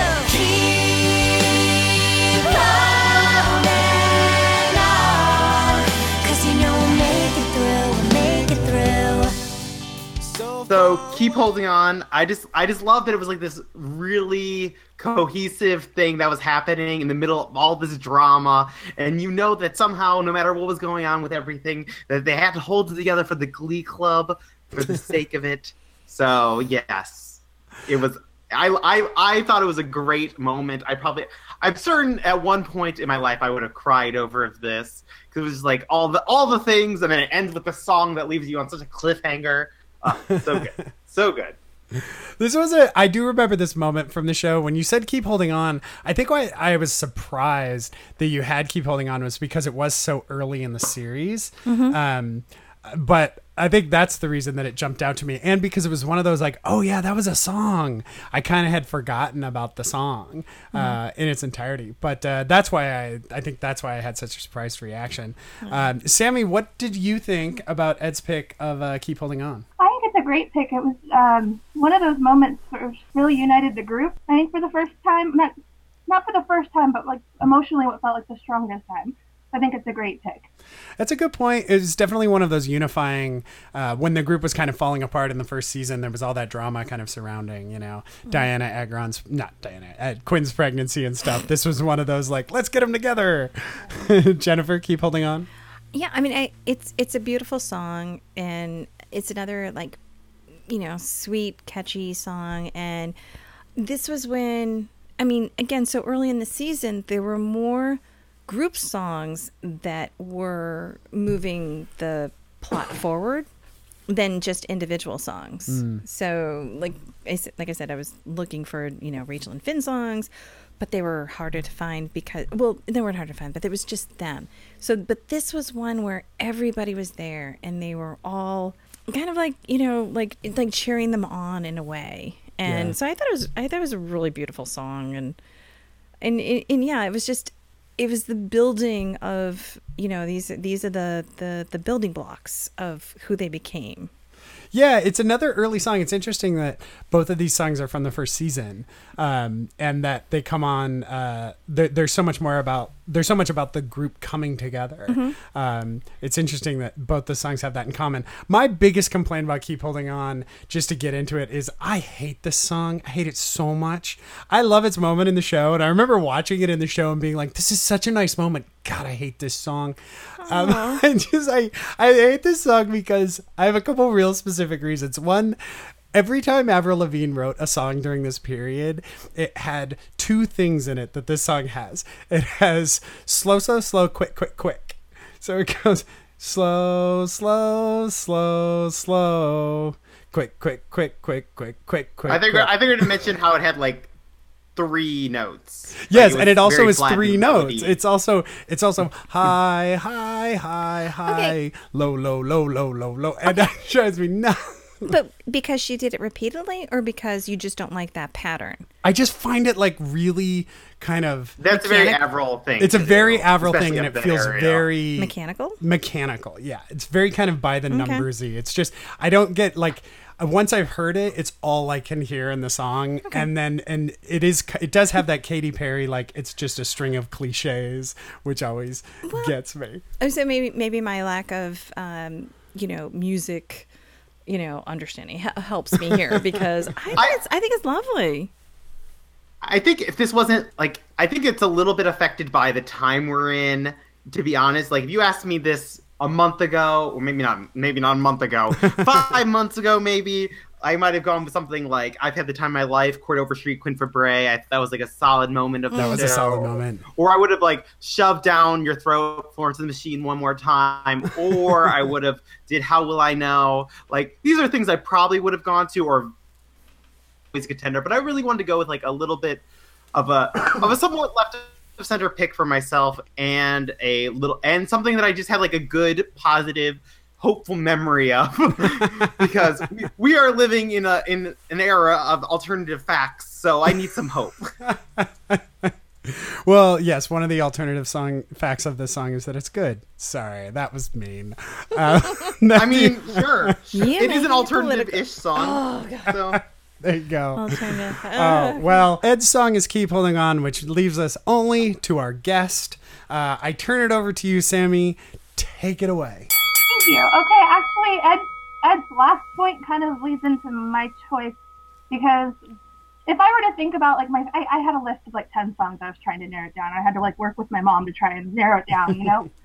S5: keep holding on, 'cause you know we'll make it through, we'll make it through.
S3: So Keep Holding On. I just love that it was like this really cohesive thing that was happening in the middle of all this drama, and you know that somehow, no matter what was going on with everything, that they had to hold it together for the Glee Club for the sake of it. So yes, it was. I thought it was a great moment. I'm certain at one point in my life I would have cried over this, because it was just like all the things, and then it ends with the song that leaves you on such a cliffhanger. So good, so good.
S1: I do remember this moment from the show when you said Keep Holding On. I think why I was surprised that you had Keep Holding On was because it was so early in the series. But I think that's the reason that it jumped out to me, and because it was one of those like, oh yeah, that was a song. I kind of had forgotten about the song in its entirety, but that's why I think that's why I had such a surprised reaction. Sammy, what did you think about Ed's pick of Keep Holding On?
S4: I think it's a great pick. It was one of those moments sort of really united the group. I think for the first time, not for the first time, but like emotionally what felt like the strongest time. I think it's a great pick.
S1: That's a good point. It was definitely one of those unifying, when the group was kind of falling apart in the first season, there was all that drama kind of surrounding, Quinn's pregnancy and stuff. This was one of those like, let's get them together. Jennifer, Keep Holding On.
S2: Yeah, I mean, it's a beautiful song, and it's another like, sweet, catchy song. And this was when, I mean, again, so early in the season, there were more group songs that were moving the plot forward than just individual songs. So like I said, I was looking for, Rachel and Finn songs, but they were harder to find because, well, they weren't hard to find, but it was just them. So, but this was one where everybody was there and they were all kind of like, like cheering them on in a way. And so I thought it was a really beautiful song. And yeah, it was just, it was the building of, these are the building blocks of who they became.
S1: Yeah, it's another early song. It's interesting that both of these songs are from the first season, and that they come on. There's so much about the group coming together. It's interesting that both the songs have that in common. My biggest complaint about Keep Holding On, just to get into it, is I hate this song. I hate it so much. I love its moment in the show, and I remember watching it in the show and being like, "This is such a nice moment." God, I hate this song. I hate this song because I have a couple real specific reasons. One, every time Avril Lavigne wrote a song during this period, it had two things in it that this song has. It has slow, slow, slow, quick, quick, quick. So it goes slow, slow, slow, slow, quick, quick, quick, quick, quick, quick, quick.
S3: I think we're gonna mention how it had like 3 notes.
S1: Yes, and it also is 3 notes. It's also high, high, high, high, low, low, low, low, low, low, and that drives me nuts.
S2: But because she did it repeatedly, or because you just don't like that pattern?
S1: I just find it like really kind of.
S3: That's a very Avril thing.
S1: It's a very
S3: do,
S1: Avril
S3: especially
S1: thing, and
S3: up
S1: it
S3: that
S1: feels
S3: area.
S1: very
S2: Mechanical.
S1: Yeah, it's very kind of by the numbersy. It's just I don't get like. Once I've heard it, it's all I can hear in the song, and it does have that Katy Perry, like it's just a string of cliches, which always gets me.
S2: So maybe my lack of music, understanding helps me here, because I think it's lovely.
S3: I think if this wasn't like, I think it's a little bit affected by the time we're in. To be honest, like if you asked me this a month ago, or maybe not a month ago, 5 months ago, maybe I might have gone with something like "I've Had the Time of My Life," Court Over Street, Quinn for Bray. That was like a solid moment of
S1: that was a solid moment.
S3: Or I would have like shoved down your throat, Florence and the Machine, one more time. Or I would have did How Will I Know? Like these are things I probably would have gone to, or always a contender. But I really wanted to go with like a little bit of a somewhat left of center pick for myself, and something that I just had like a good, positive, hopeful memory of, because we are living in an era of alternative facts, so I need some hope.
S1: Well, yes, one of the alternative facts of this song is that it's good. Sorry, that was mean.
S3: I mean, sure,
S2: Yeah,
S3: it is an alternative-ish song.
S2: Oh, God.
S3: So.
S1: There you go.
S2: Alternative.
S1: Well, Ed's song is Keep Holding On, which leaves us only to our guest. I turn it over to you, Sammy. Take it away.
S4: Thank you. Okay, actually, Ed's last point kind of leads into my choice, because if I were to think about like I had a list of like 10 songs I was trying to narrow it down. I had to like work with my mom to try and narrow it down,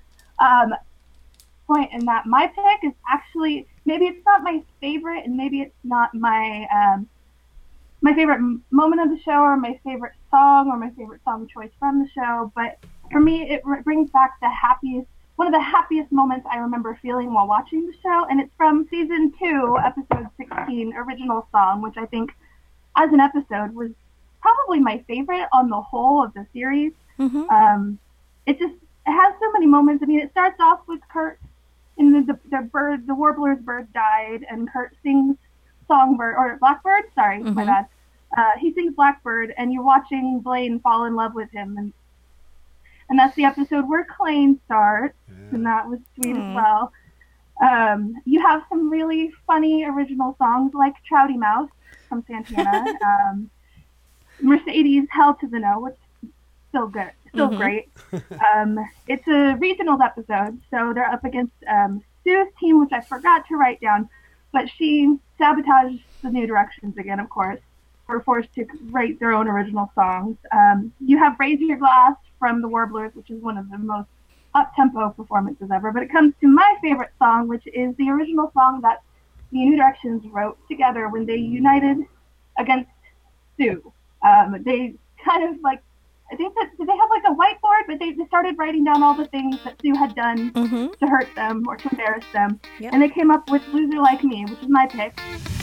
S4: point in that my pick is actually, maybe it's not my favorite, and maybe it's not my favorite moment of the show, or my favorite song, or my favorite song choice from the show, but for me it brings back one of the happiest moments I remember feeling while watching the show, and it's from season 2, episode 16, original song, which I think as an episode was probably my favorite on the whole of the series. Mm-hmm. It has so many moments. I mean, it starts off with Kurt and the warbler's bird died, and Kurt sings Songbird, or Blackbird, sorry, my bad. He sings Blackbird, and you're watching Blaine fall in love with him, and that's the episode where Klaine starts, and that was sweet as well. You have some really funny original songs like Trouty Mouse from Santana, Mercedes Hell to the No, which is still good, still great. It's a regionals episode, so they're up against Sue's team, which I forgot to write down, but she sabotaged the New Directions again, of course. Were forced to write their own original songs. You have Raise Your Glass from the Warblers, which is one of the most up-tempo performances ever. But it comes to my favorite song, which is the original song that the New Directions wrote together when they united against Sue. They kind of like, I think that, did they have like a whiteboard? But they started writing down all the things that Sue had done to hurt them or to embarrass them. Yep. And they came up with Loser Like Me, which is my pick.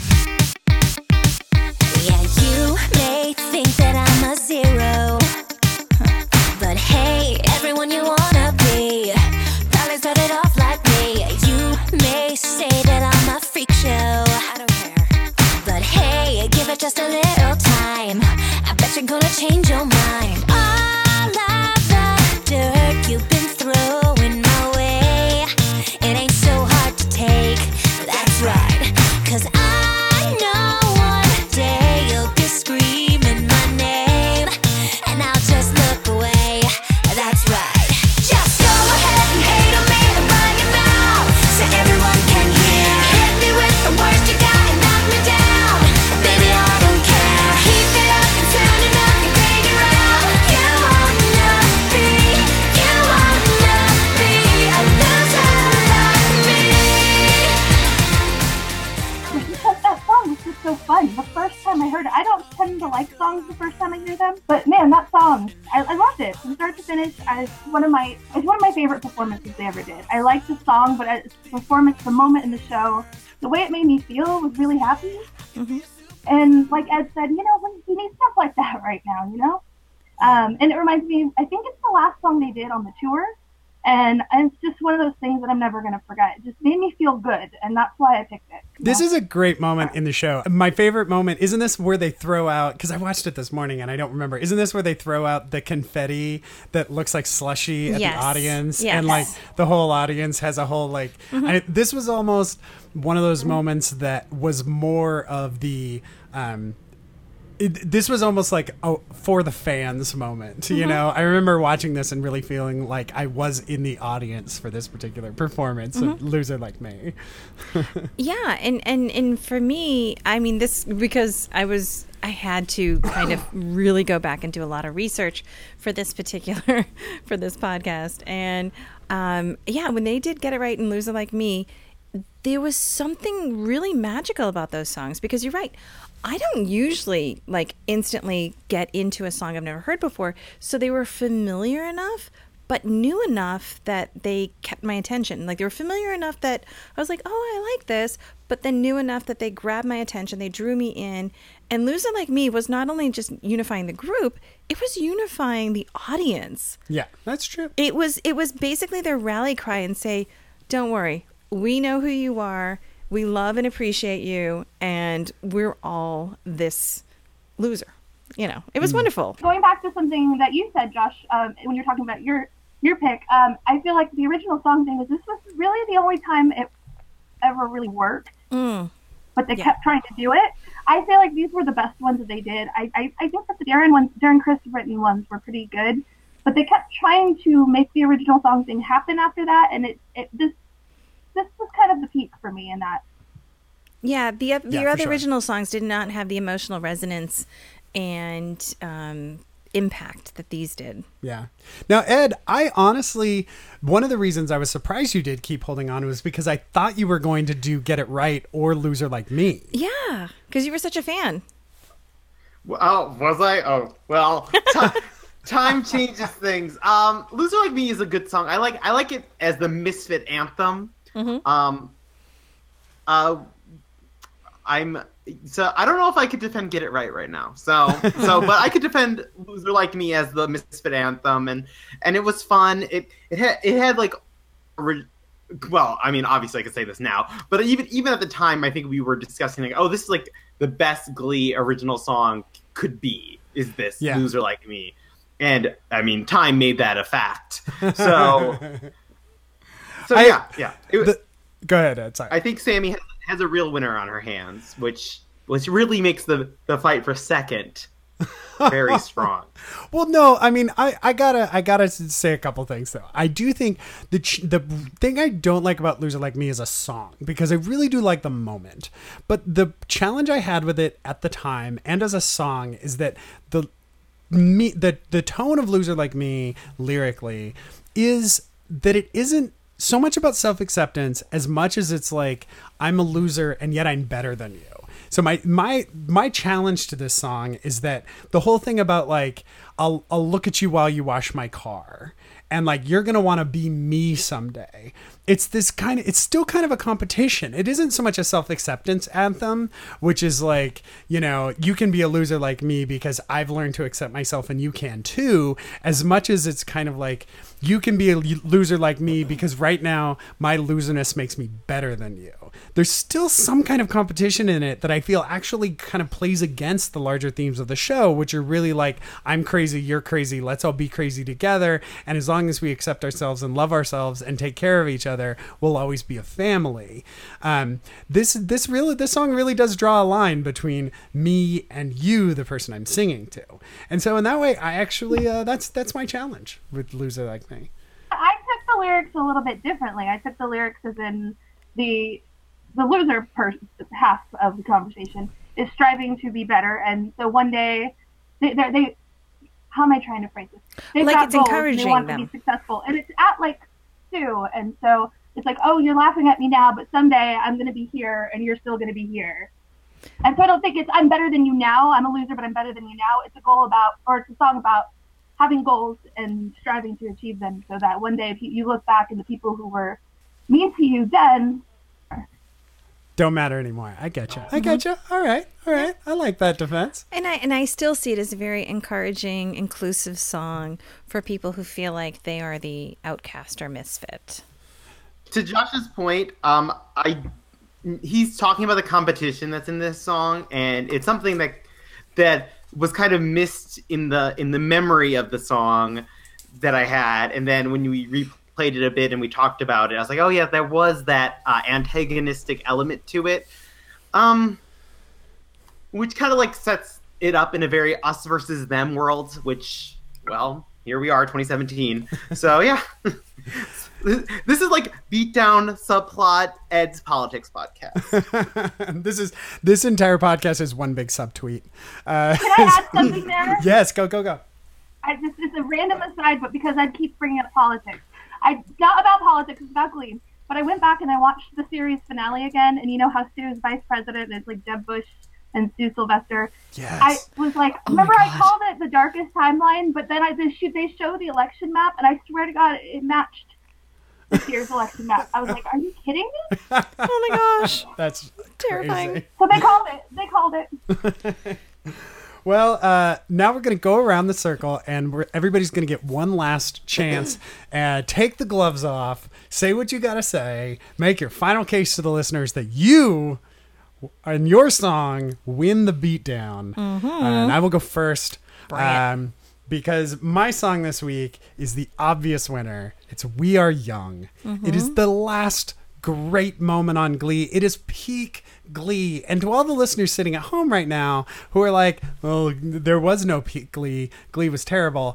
S5: Yeah, you may think that I'm a zero, but hey, everyone you wanna be probably started off like me. You may say that I'm a freak show, I don't care, but hey, give it just a little time, I bet you're gonna change your mind. All of the dirt you've been throwing my way, it ain't so hard to take, that's right, 'cause I know one day you'll be screaming my name, and I'll just look away, that's right. Just go ahead and hate on me and run your mouth, so everyone can hear. Hit me with the worst you got and knock me down, baby I don't care. Keep it up and turn it up and figure out you wanna be a loser like me.
S4: Because that song was just so fun. The first time I heard it, I don't tend to like songs the first time I hear them, but man, that song, I loved it from start to finish. It's one of my favorite performances they ever did. I liked the song, but as the performance, the moment in the show, the way it made me feel was really happy. And like Ed said, we need stuff like that right now, and it reminds me, I think it's the last song they did on the tour, and it's just one of those things that I'm never going to forget. It just made me feel good, and that's why I picked it.
S1: This is a great moment in the show. My favorite moment, isn't this where they throw out, because I watched it this morning and I don't remember, isn't this where they throw out the confetti that looks like slushy at
S2: Yes.
S1: the audience?
S2: Yes.
S1: And like the whole audience has a whole like, this was almost one of those moments that was more of the, this was almost like a for the fans moment, you know? I remember watching this and really feeling like I was in the audience for this particular performance of Loser Like Me.
S2: Yeah, and for me, I mean, this, because I had to kind of really go back and do a lot of research for this particular, for this podcast. And yeah, when they did Get It Right and Loser Like Me, there was something really magical about those songs, because you're right. I don't usually like instantly get into a song I've never heard before. So they were familiar enough, but new enough that they kept my attention. Like they were familiar enough that I was like, oh, I like this, but then new enough that they grabbed my attention. They drew me in. And Loser Like Me was not only just unifying the group, it was unifying the audience.
S1: Yeah, that's true.
S2: It was basically their rally cry and say, don't worry, we know who you are. We love and appreciate you, and we're all this loser. You know, it was wonderful.
S4: Going back to something that you said, Josh, when you're talking about your pick, I feel like the original song thing this was really the only time it ever really worked. But they kept trying to do it. I feel like these were the best ones that they did. I think that the Darren Criss written ones were pretty good, but they kept trying to make the original song thing happen after that, and this was kind of the peak for me in that.
S2: Yeah, the other
S1: sure.
S2: original songs did not have the emotional resonance and impact that these did.
S1: Yeah. Now, Ed, I honestly, one of the reasons I was surprised you did keep holding on was because I thought you were going to do Get It Right or Loser Like Me.
S2: Yeah, because you were such a fan.
S3: Oh, was I? Oh, well, time changes things. Loser Like Me is a good song. I like it as the Misfit anthem. So I don't know if I could defend Get It Right now. But I could defend Loser Like Me as the Misfit anthem, and it was fun. It had like, well, I mean, obviously I could say this now, but even at the time, I think we were discussing like, oh, this is like the best Glee original song could be. Is this Loser Like Me? And I mean, time made that a fact. So yeah.
S1: Go ahead, Ed. Sorry.
S3: I think Sammy has a real winner on her hands, which really makes the fight for second very strong.
S1: Well, no, I mean, I gotta say a couple things though. I do think the thing I don't like about Loser Like Me is a song, because I really do like the moment. But the challenge I had with it at the time and as a song is that the tone of Loser Like Me lyrically is that it isn't so much about self-acceptance as much as it's like, I'm a loser and yet I'm better than you. So my challenge to this song is that the whole thing about like, I'll look at you while you wash my car, and like, you're going to want to be me someday. It's still kind of a competition. It isn't so much a self-acceptance anthem, which is like, you know, you can be a loser like me because I've learned to accept myself and you can too, as much as it's kind of like, you can be a loser like me because right now my loserness makes me better than you. There's still some kind of competition in it that I feel actually kind of plays against the larger themes of the show, which are really like, I'm crazy, you're crazy, let's all be crazy together. And as long as we accept ourselves and love ourselves and take care of each other, we'll always be a family. This song really does draw a line between me and you, the person I'm singing to. And so in that way, I actually, that's my challenge with Loser Like Me.
S4: I took the lyrics a little bit differently. I took the lyrics as in the loser half of the conversation is striving to be better, and so one day they how am I trying to phrase this? They've
S2: like
S4: got
S2: it's
S4: goals,
S2: encouraging
S4: they want
S2: them
S4: to be successful, and it's at like 2, and so it's like, oh, you're laughing at me now, but someday I'm going to be here, and you're still going to be here. And so I don't think it's I'm better than you now. I'm a loser, but I'm better than you now. It's a song about having goals and striving to achieve them, so that one day if you look back and the people who were mean to you then
S1: don't matter anymore. I get you. All right. I like that defense.
S2: And I still see it as a very encouraging, inclusive song for people who feel like they are the outcast or misfit.
S3: To Josh's point, he's talking about the competition that's in this song, and it's something that was kind of missed in the memory of the song that I had. And then when we replayed it a bit and we talked about it, I was like, oh yeah, there was that antagonistic element to it, which kind of like sets it up in a very us versus them world, which, well, here we are, 2017. So yeah. This is like beatdown subplot Ed's politics podcast.
S1: This entire podcast is one big subtweet.
S4: Can I add something there?
S1: Yes, go.
S4: It's a random aside, but because I keep bringing up politics. Not about politics, it's about Glee. But I went back and I watched the series finale again, and you know how Sue's vice president is like Jeb Bush and Sue Sylvester.
S1: Yes.
S4: I was like, remember I called it the darkest timeline, but then they show the election map, and I swear to God, it matched this year's election map. I was like, are you kidding me?
S2: Oh my gosh.
S1: That's
S2: terrifying.
S1: crazy.
S4: So they called it.
S1: Well, now we're going to go around the circle, and everybody's going to get one last chance. Take the gloves off, say what you got to say, make your final case to the listeners that you, in your song, win the beatdown. And I will go first. Because my song this week is the obvious winner. It's We Are Young. It is the last great moment on Glee. It is peak Glee. And to all the listeners sitting at home right now who are like, well, there was no peak Glee. Glee was terrible.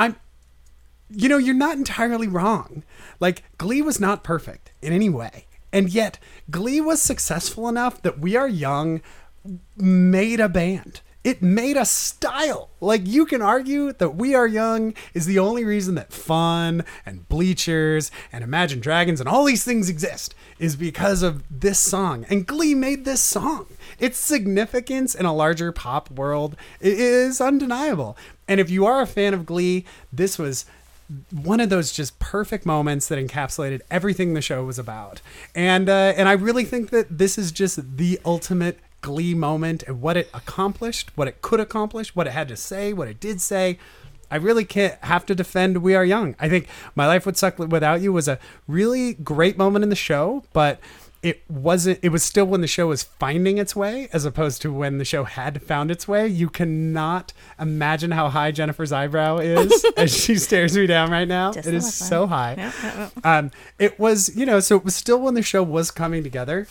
S1: You're not entirely wrong. Like, Glee was not perfect in any way. And yet, Glee was successful enough that We Are Young made a band. It made a style. Like, you can argue that We Are Young is the only reason that Fun and Bleachers and Imagine Dragons and all these things exist is because of this song. And Glee made this song. Its significance in a larger pop world is undeniable. And if you are a fan of Glee, this was one of those just perfect moments that encapsulated everything the show was about. And I really think that this is just the ultimate Glee moment and what it accomplished, what it could accomplish, what it had to say, what it did say. I really can't have to defend We Are Young. I think My Life Would Suck Without You was a really great moment in the show, but it was still when the show was finding its way as opposed to when the show had found its way. You cannot imagine how high Jennifer's eyebrow is as she stares me down right now. It is so high. It was, so it was still when the show was coming together.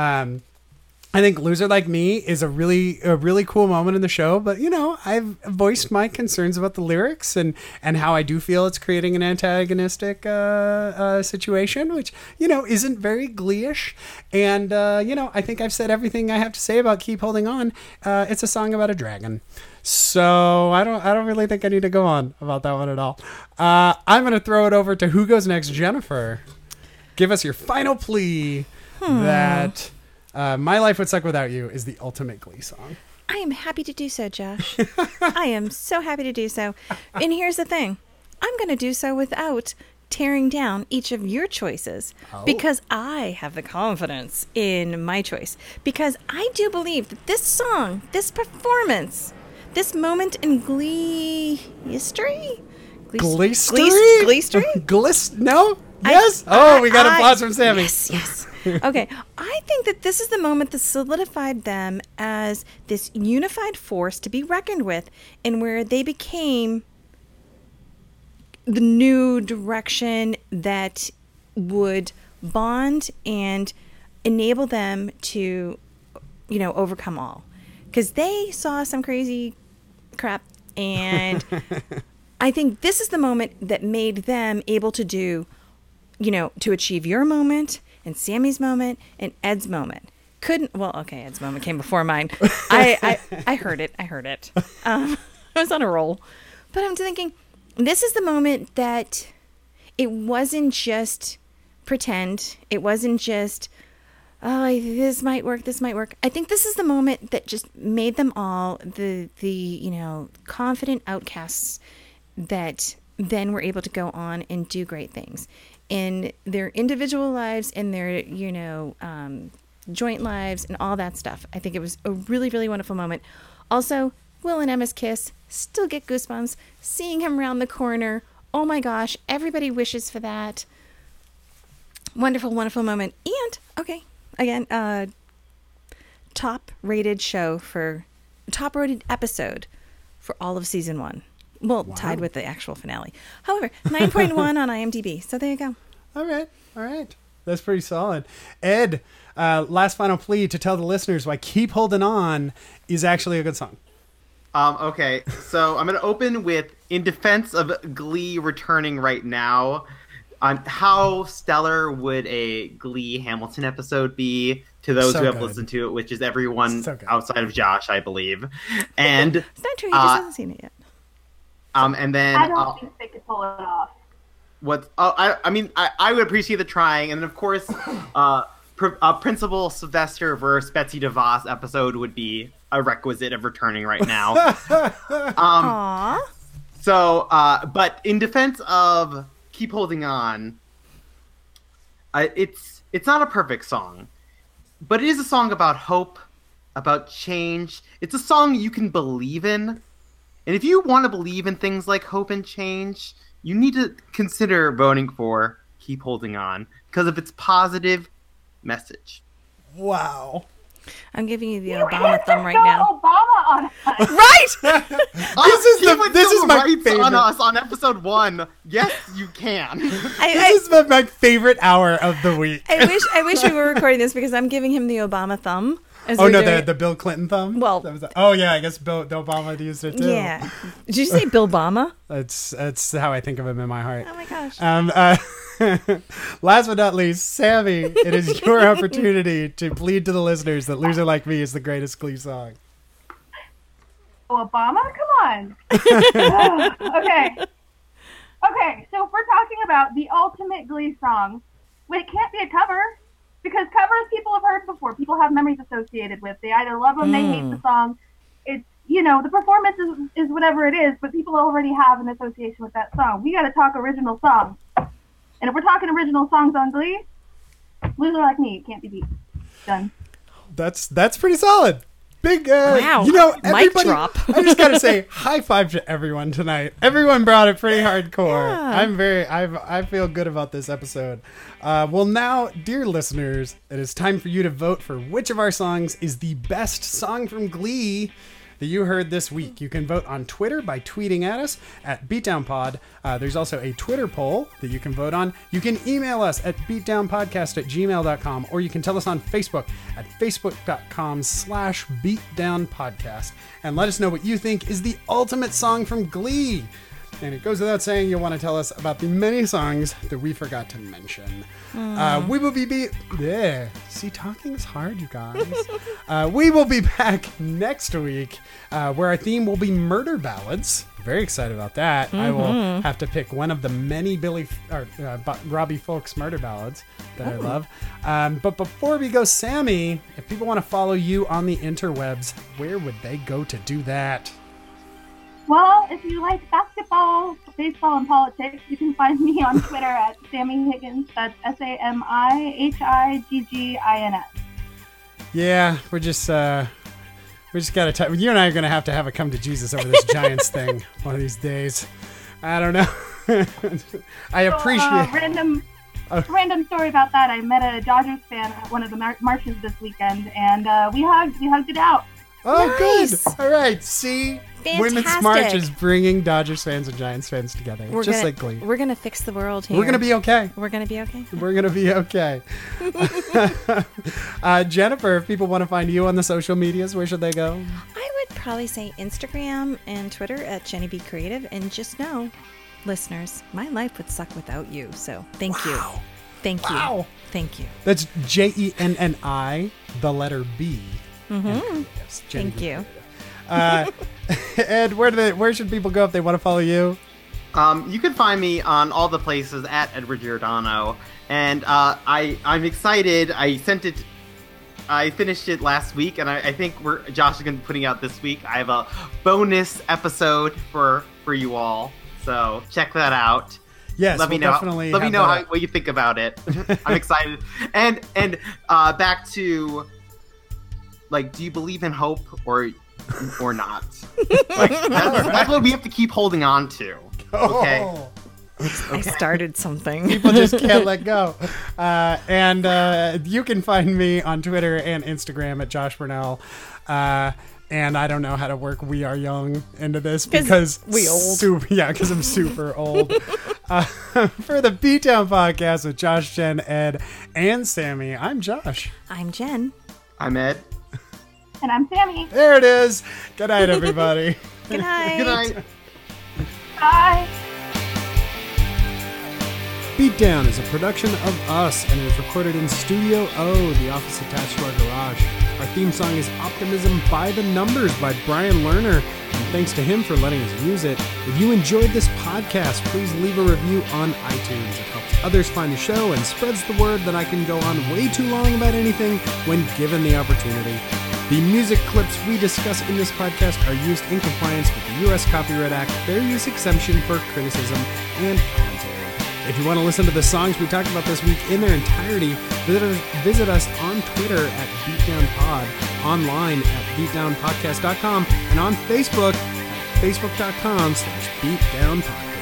S1: I think Loser Like Me is a really cool moment in the show, but I've voiced my concerns about the lyrics and how I do feel it's creating an antagonistic situation, which isn't very Glee-ish. And I think I've said everything I have to say about Keep Holding On. It's a song about a dragon, so I don't really think I need to go on about that one at all. I'm gonna throw it over to who goes next. Jennifer, give us your final plea that My Life Would Suck Without You is the ultimate Glee song.
S2: I am happy to do so, Josh. I am so happy to do so. And here's the thing. I'm going to do so without tearing down each of your choices because I have the confidence in my choice. Because I do believe that this song, this performance, this moment in Glee history?
S1: Glee No? Yes? We got applause from Sammy.
S2: Yes. Okay, I think that this is the moment that solidified them as this unified force to be reckoned with, and where they became the new direction that would bond and enable them to, overcome all. Because they saw some crazy crap, and I think this is the moment that made them able to do, to achieve your moment, and Sammy's moment, and Ed's moment. Ed's moment came before mine. I heard it. I was on a roll. But I'm thinking, this is the moment that it wasn't just pretend. It wasn't just, this might work. I think this is the moment that just made them all the confident outcasts that then were able to go on and do great things in their individual lives, in their, joint lives and all that stuff. I think it was a really, really wonderful moment. Also, Will and Emma's kiss, still get goosebumps. Seeing him around the corner, oh my gosh, everybody wishes for that. Wonderful, wonderful moment. And, okay, again, top rated episode for all of season 1. Well, tied with the actual finale. However, 9.1 on IMDb. So there you go.
S1: All right. That's pretty solid. Ed, last final plea to tell the listeners why Keep Holding On is actually a good song.
S3: Okay, so I'm going to open with, in defense of Glee returning right now, how stellar would a Glee Hamilton episode be to those who have listened to it, which is everyone outside of Josh, I believe. And
S2: it's not true, he just hasn't seen it yet.
S3: And then
S4: I don't think they could pull it off.
S3: I would appreciate the trying, and then of course, Principal Sylvester versus Betsy DeVos episode would be a requisite of returning right now.
S2: Aww.
S3: So, but in defense of Keep Holding On, it's not a perfect song, but it is a song about hope, about change. It's a song you can believe in. And if you want to believe in things like hope and change, you need to consider voting for Keep Holding On because of its positive message.
S1: Wow.
S2: I'm giving you the Obama thumb right now.
S4: Obama on us.
S2: Right!
S1: This is my favorite.
S3: On us on episode 1. Yes, you can.
S1: This is my favorite hour of the week.
S2: I wish we were recording this because I'm giving him the Obama thumb.
S1: The Bill Clinton thumb?
S2: Well,
S1: I guess Bill Obama used it too.
S2: Yeah. Did you say Bill Obama?
S1: That's how I think of him in my heart.
S2: Oh my gosh.
S1: Last but not least, Sammy, it is your opportunity to plead to the listeners that Loser Like Me is the greatest Glee song.
S4: Oh, Obama? Come on. Okay, so if we're talking about the ultimate Glee song, it can't be a cover. Because covers people have heard before. People have memories associated with. They either love them, they hate the song. It's, the performance is whatever it is, but people already have an association with that song. We got to talk original songs. And if we're talking original songs on Glee, Loser Like Me can't be beat. Done.
S1: That's pretty solid. Big,
S2: wow.
S1: Everybody,
S2: mic drop.
S1: I just got to say, high five to everyone tonight. Everyone brought it pretty hardcore.
S2: Yeah.
S1: I feel good about this episode. Well, now, dear listeners, it is time for you to vote for which of our songs is the best song from Glee that you heard this week. You can vote on Twitter by tweeting at us at BeatdownPod. There's also a Twitter poll that you can vote on. You can email us at beatdownpodcast@gmail.com, or you can tell us on Facebook at facebook.com/beatdownpodcast and let us know what you think is the ultimate song from Glee. And it goes without saying you'll want to tell us about the many songs that we forgot to mention. We will be See, talking is hard, you guys. We will be back next week where our theme will be murder ballads. Very excited about that. I will have to pick one of the many Robbie Fulks murder ballads that I love. But before we go, Sammy, if people want to follow you on the interwebs, where would they go to do that?
S4: Well, if you like basketball, baseball, and politics, you can find me on Twitter at Sammy Higgins. That's SAMIHIGGINS.
S1: Yeah, we just got to. You and I are going to have a come to Jesus over this Giants thing one of these days. I don't know. I appreciate.
S4: Random story about that. I met a Dodgers fan at one of the marches this weekend, and we hugged it out.
S1: Oh,
S2: nice.
S1: Good. All right. See,
S2: fantastic.
S1: Women's March is bringing Dodgers fans and Giants fans together, like Glee.
S2: We're gonna fix the world here.
S1: We're gonna be okay.
S2: We're gonna be okay.
S1: We're gonna be okay. Jennifer, if people want to find you on the social medias, where should they go?
S2: I would probably say Instagram and Twitter at Jenny B Creative, and just know, listeners, my life would suck without you. So thank you. Thank you. Thank you.
S1: That's JENNI, the letter B.
S2: Mm-hmm. Thank you.
S1: Ed, where should people go if they want to follow you?
S3: You can find me on all the places at Edward Giordano, and I'm excited. I finished it last week, and I think Josh is going to be putting out this week. I have a bonus episode for you all, so check that out.
S1: Yes,
S3: let me know what you think about it. I'm excited. And back to, like, do you believe in hope or not? Like, that's what we have to keep holding on to. Okay.
S2: I started something.
S1: People just can't let go. And you can find me on Twitter and Instagram at Josh Burnell. And I don't know how to work We Are Young into this because
S2: we old.
S1: Because I'm super old. For the Beatdown Podcast with Josh, Jen, Ed, and Sammy, I'm Josh.
S2: I'm Jen.
S3: I'm Ed.
S4: And I'm Sammy.
S1: There it is. Good night, everybody.
S2: Good night.
S3: Good night.
S4: Bye.
S1: Beatdown is a production of us and is recorded in Studio O, the office attached to our garage. Our theme song is Optimism by the Numbers by Brian Lerner, and thanks to him for letting us use it. If you enjoyed this podcast, please leave a review on iTunes. It helps others find the show and spreads the word that I can go on way too long about anything when given the opportunity. The music clips we discuss in this podcast are used in compliance with the U.S. Copyright Act, fair use exemption for criticism and commentary. If you want to listen to the songs we talked about this week in their entirety, visit us on Twitter at BeatdownPod, online at BeatdownPodcast.com, and on Facebook at Facebook.com/BeatdownPodcast.